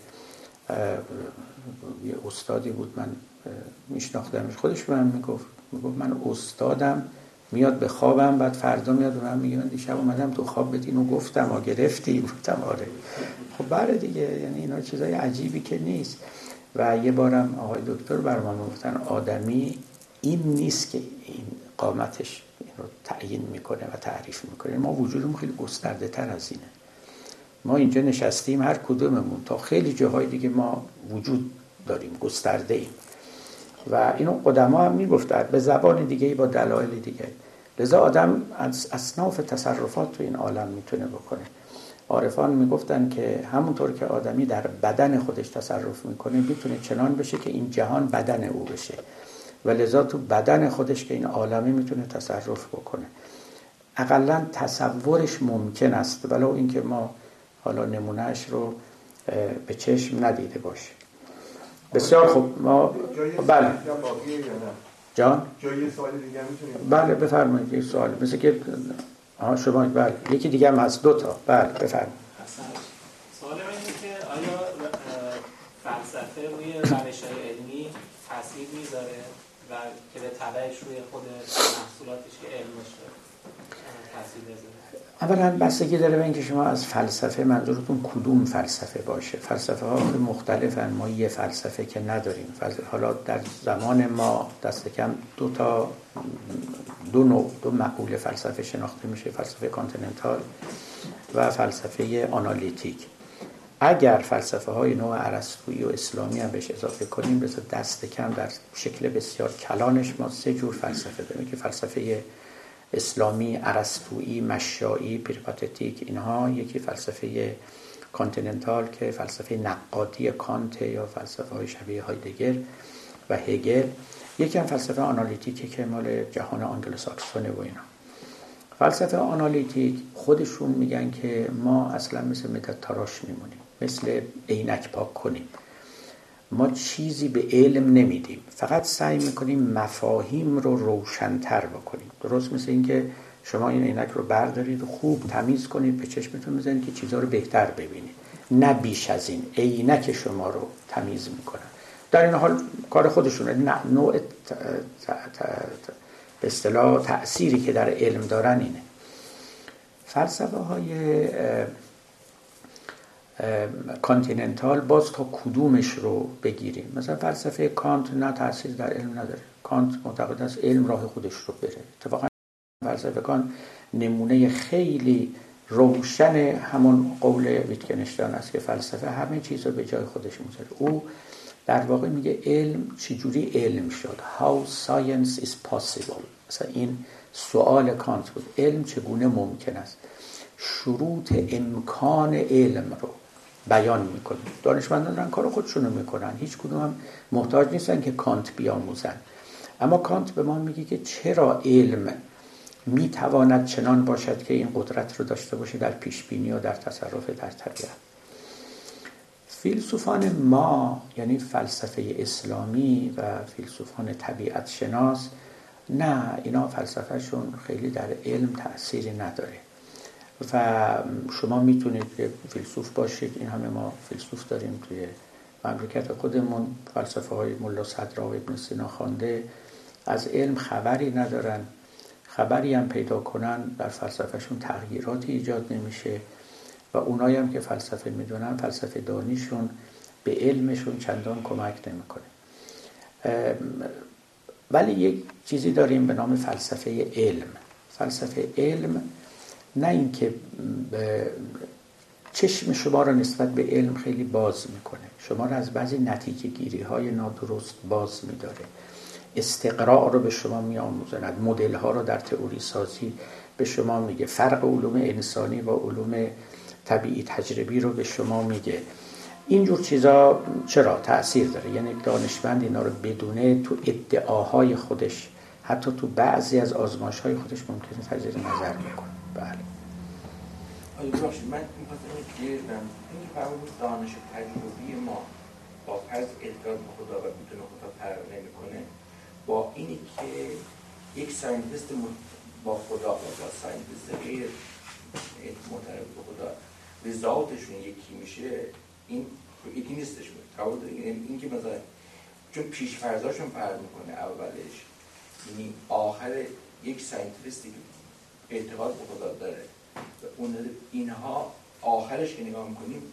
یه استادی بود من میشناختمش، خودش به من میگفت من استادم میاد به خوابم، بعد فردا میاد به من میگه من دیشب اومدم تو خواب بدین و گفتم گرفتی؟ گفتم آره. خب بله دیگه، یعنی اینا چیزای عجیبی که نیست. و یه بارم آقای دکتر برام گفتن آدمی این نیست که این قامتش این رو تعیین میکنه و تعریف میکنه. ما وجودمون خیلی گسترده تر از اینه. ما اینجا نشستیم هر کدوممون تا خیلی جاهای دیگه ما وجود داریم، گسترده ایم و اینو قدما هم میگفتن به زبان دیگه با دلایل دیگه. لذا آدم از اصناف تصرفات تو این عالم میتونه بکنه. عارفان میگفتن که همونطور که آدمی در بدن خودش تصرف میکنه میتونه چنان بشه که این جهان بدن او بشه و لذا تو بدن خودش که این عالمی میتونه تصرف بکنه. اقلا تصورش ممکن است ولو اینکه ما حالا نمونهش رو به چشم ندیده باشیم. بسیار خوب. ما بله جان جای سوال دیگه میتونید؟ بله بفرمایید. یک سوال مثل که شما بله یکی دیگه هم هست، دو تا. بله بفرمایید. سوال من اینه که آیا فلسفه روی روش‌های علمی تاثیر میذاره و که به تبعش روی خود محصولاتش که علم باشه تاثیر بذاره؟ اولا بستگی داره به اینکه شما از فلسفه منظورتون کدوم فلسفه باشه. فلسفه ها مختلفن، ما یه فلسفه که نداریم. حالا در زمان ما دست کم دو مقوله فلسفه شناخته میشه، فلسفه کانتیننتال و فلسفه آنالیتیک. اگر فلسفه های نوع ارسطویی و اسلامی هم بهش اضافه کنیم بذار دست کم در شکل بسیار کلانش ما 3 جور فلسفه داریم که فلسفه اسلامی، ارسطویی، مشایی، پریپاتتیک. اینها یکی فلسفه کانتیننتال که فلسفه نقادی کانت یا فلسفه های شبیه هایدگر و هگل، یکی هم فلسفه آنالیتیکی که مال جهان آنگلوساکسونه و اینا. فلسفه آنالیتیک خودشون میگن که ما اصلا مثل مداد تراش میمونیم، مثل عینک پاک کنیم. ما چیزی به علم نمیدیم، فقط سعی میکنیم مفاهیم رو روشن‌تر بکنیم. درست مثل این که شما این عینک رو بردارید و خوب تمیز کنید، به چشمتون بزنید که چیزها رو بهتر ببینید، نه بیش از این. عینک شما رو تمیز میکنن. در این حال کار خودشونه. نه نوع به اصطلاح تأثیری که در علم دارن اینه. فلسفه های کانتیننتال باز تا کدومش رو بگیریم، مثلا فلسفه کانت نه تأثیر در علم نداره. کانت معتقد است علم راه خودش رو بره. اتفاقا فلسفه کانت نمونه خیلی روشن همون قول ویتگنشتاین است که فلسفه همه چیز رو به جای خودش میذاره. او در واقع میگه علم چجوری علم شد. How science is possible. مثلا این سوال کانت بود، علم چگونه ممکن است. شروط امکان علم رو بیان میکنه. دانشمندان دارن کار خودشونو میکنن، هیچ کدوم هم محتاج نیستن که کانت بیاموزن. اما کانت به ما میگه که چرا علم میتواند چنان باشد که این قدرت رو داشته باشه در پیشبینی و در تصرف در طبیعت. فیلسوفان ما یعنی فلسفه اسلامی و فیلسوفان طبیعت شناس نه، اینا فلسفهشون خیلی در علم تأثیری نداره و شما میتونید فیلسوف باشید. این همه ما فیلسوف داریم توی مملکت خودمون فلسفه های ملا صدرا و ابن سینا خوانده، از علم خبری ندارن، خبری هم پیدا کنن در فلسفهشون تغییراتی ایجاد نمیشه و اونایی هم که فلسفه میدونن فلسفه دانیشون به علمشون چندان کمک نمیکنه. ولی یک چیزی داریم به نام فلسفه علم. فلسفه علم نه اینکه چشم شما را نسبت به علم خیلی باز میکنه، شما را از بعضی نتیجه گیری های نادرست باز میداره، استقراء رو به شما میآموزند، مدل ها رو در تئوری سازی به شما میگه، فرق علوم انسانی و علوم طبیعی تجربی رو به شما میگه. اینجور چیزا چرا تأثیر داره؟ یعنی دانشمند اینا رو بدونه تو ادعاهای خودش، حتی تو بعضی از آزمایش‌های خودش ممکنه تجدید نظر بکنه. بله. ببخشید من می‌خواستم گردم این که فرمود دانش تجربی ما با فرض اعتقاد به خدا و بدون خدا فرق نمی‌کنه، با اینی که یک ساینتیست با خدا و با ساینتیست غیر معترف به خدا رضایتشون یکی میشه، این یکی نیستش. این که مثلا چون پیش‌فرضاشون فرق می‌کنه اولش، یعنی آخر یک ساینتیستی که اعتقاد به خدا داره و اینها آخرش که نگاه میکنیم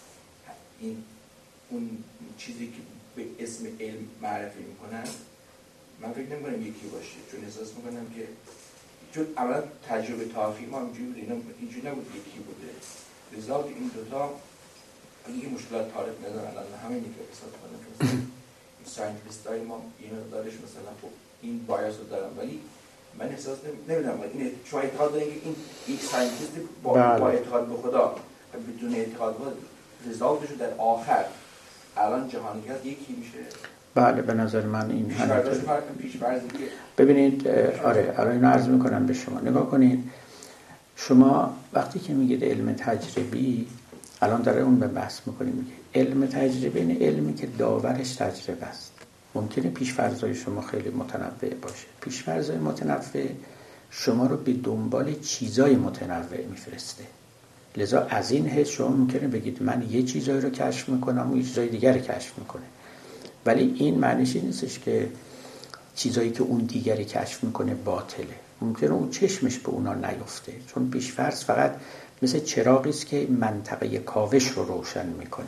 اون چیزی که به اسم علم معرفی میکنن من فکر نمیکنم یکی باشه، چون احساس میکنم که چون اولا تجربه تاریخی ما اینجوری نبود یکی بوده، لذا این دوتا اگه مشکلات تاریخ ندارن الان همینی که احساس کنم که این ساینتیست های ما این دارش مثلا خب این بایاس رو دارن، ولی من احساس نمیدونم این شما اعتقاد دارین که این یک ساینتیست با اعتقاد به خدا و بدون اعتقاد به خدا رزالتش در آخر الان جهانگرد یکی میشه؟ بله به نظر من این ببینید آره اینو عرض میکنم به شما. نگاه کنید، شما وقتی که میگید علم تجربی، الان داره اون به بحث میکنیم، میگه علم تجربی این علمی که داورش تجربه است. ممکنه پیش‌فرض‌های شما خیلی متنوع باشه، پیش‌فرض‌های متنوع شما رو به دنبال چیزای متنوع میفرسته، لذا از این حیث شما ممکنه بگید من یه چیزایی رو کشف میکنم و یه چیزای دیگر رو کشف میکنه، ولی این معنیش این نیستش که چیزایی که اون دیگری کشف میکنه باطله. ممکنه اون چشمش به اونا نیفته، چون پیش‌فرض فقط مثل چراغی است که منطقه کاوش رو روشن میکنه،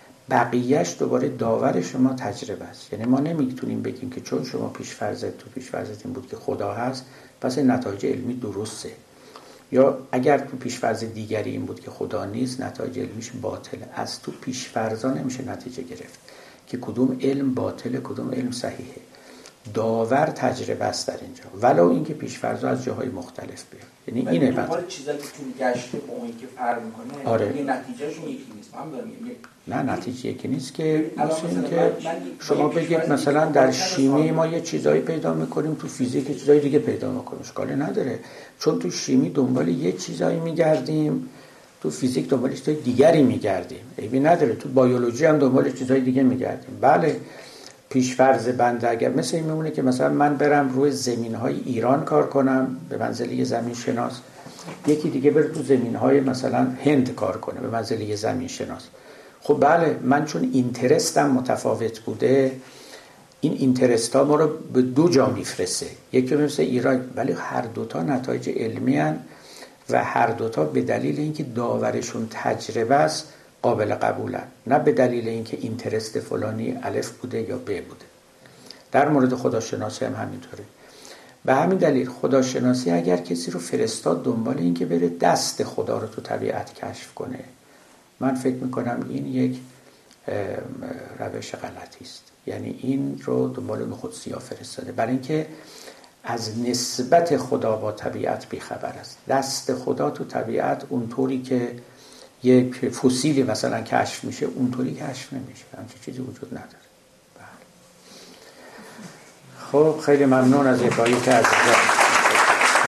بقیهش دوباره داور شما تجربه است. یعنی ما نمیتونیم بگیم که چون شما پیش‌فرضت این بود که خدا هست پس نتایج علمی درسته، یا اگر تو پیش‌فرض دیگری این بود که خدا نیست نتایج علمیش باطله. از تو پیش‌فرضا نمیشه نتیجه گرفت که کدوم علم باطله کدوم علم صحیحه. داور تجربه است در اینجا، ولو اینکه پیش‌فرضا از جاهای مختلف بیاد. یعنی اینه بعد چیزایی که تو گشته با اون که فرق میکنه آره. یه نتیجهشون یکی نیست. من دارم نه نتیجه یکی نیست که مثلا اینکه شما بگید مثلا در شیمی ما یه چیزایی پیدا میکنیم، تو فیزیک یه چیزایی دیگه پیدا میکنیم، اشکالی نداره، چون تو شیمی دنبال یه چیزایی میگردیم، تو فیزیک دنبال چیزای دیگری میگردیم، عیبی نداره، تو بیولوژی هم دنبال چیزای دیگه میگردیم. بله پیش‌فرض بنده اگر مثل این میمونه که مثلا من برم روی زمین‌های ایران کار کنم به منزله زمین شناس، یکی دیگه بره تو زمین‌های مثلا هند کار کنه به منزله زمین شناس. خب بله من چون اینترستم متفاوت بوده، این اینترست ها ما رو به دو جا میفرسته، یکی مثل ایران، ولی هر دوتا نتایج علمی هن و هر دوتا به دلیل اینکه داورشون تجربه است قابل قبولن، نه به دلیل اینکه اینترست فلانی الف بوده یا ب بوده. در مورد خداشناسی هم همینطوره. به همین دلیل خداشناسی اگر کسی رو فرستاد دنبال اینکه بره دست خدا رو تو طبیعت کشف کنه، من فکر میکنم این یک روش غلطی است. یعنی این رو دنبال نخودسیا فرستاده برای اینکه از نسبت خدا با طبیعت بیخبر است. دست خدا تو طبیعت اونطوری که یک فسیلی مثلا کشف میشه اونطوری کشف نمیشه، همچین چیزی وجود نداره. خب خیلی ممنون از افاده که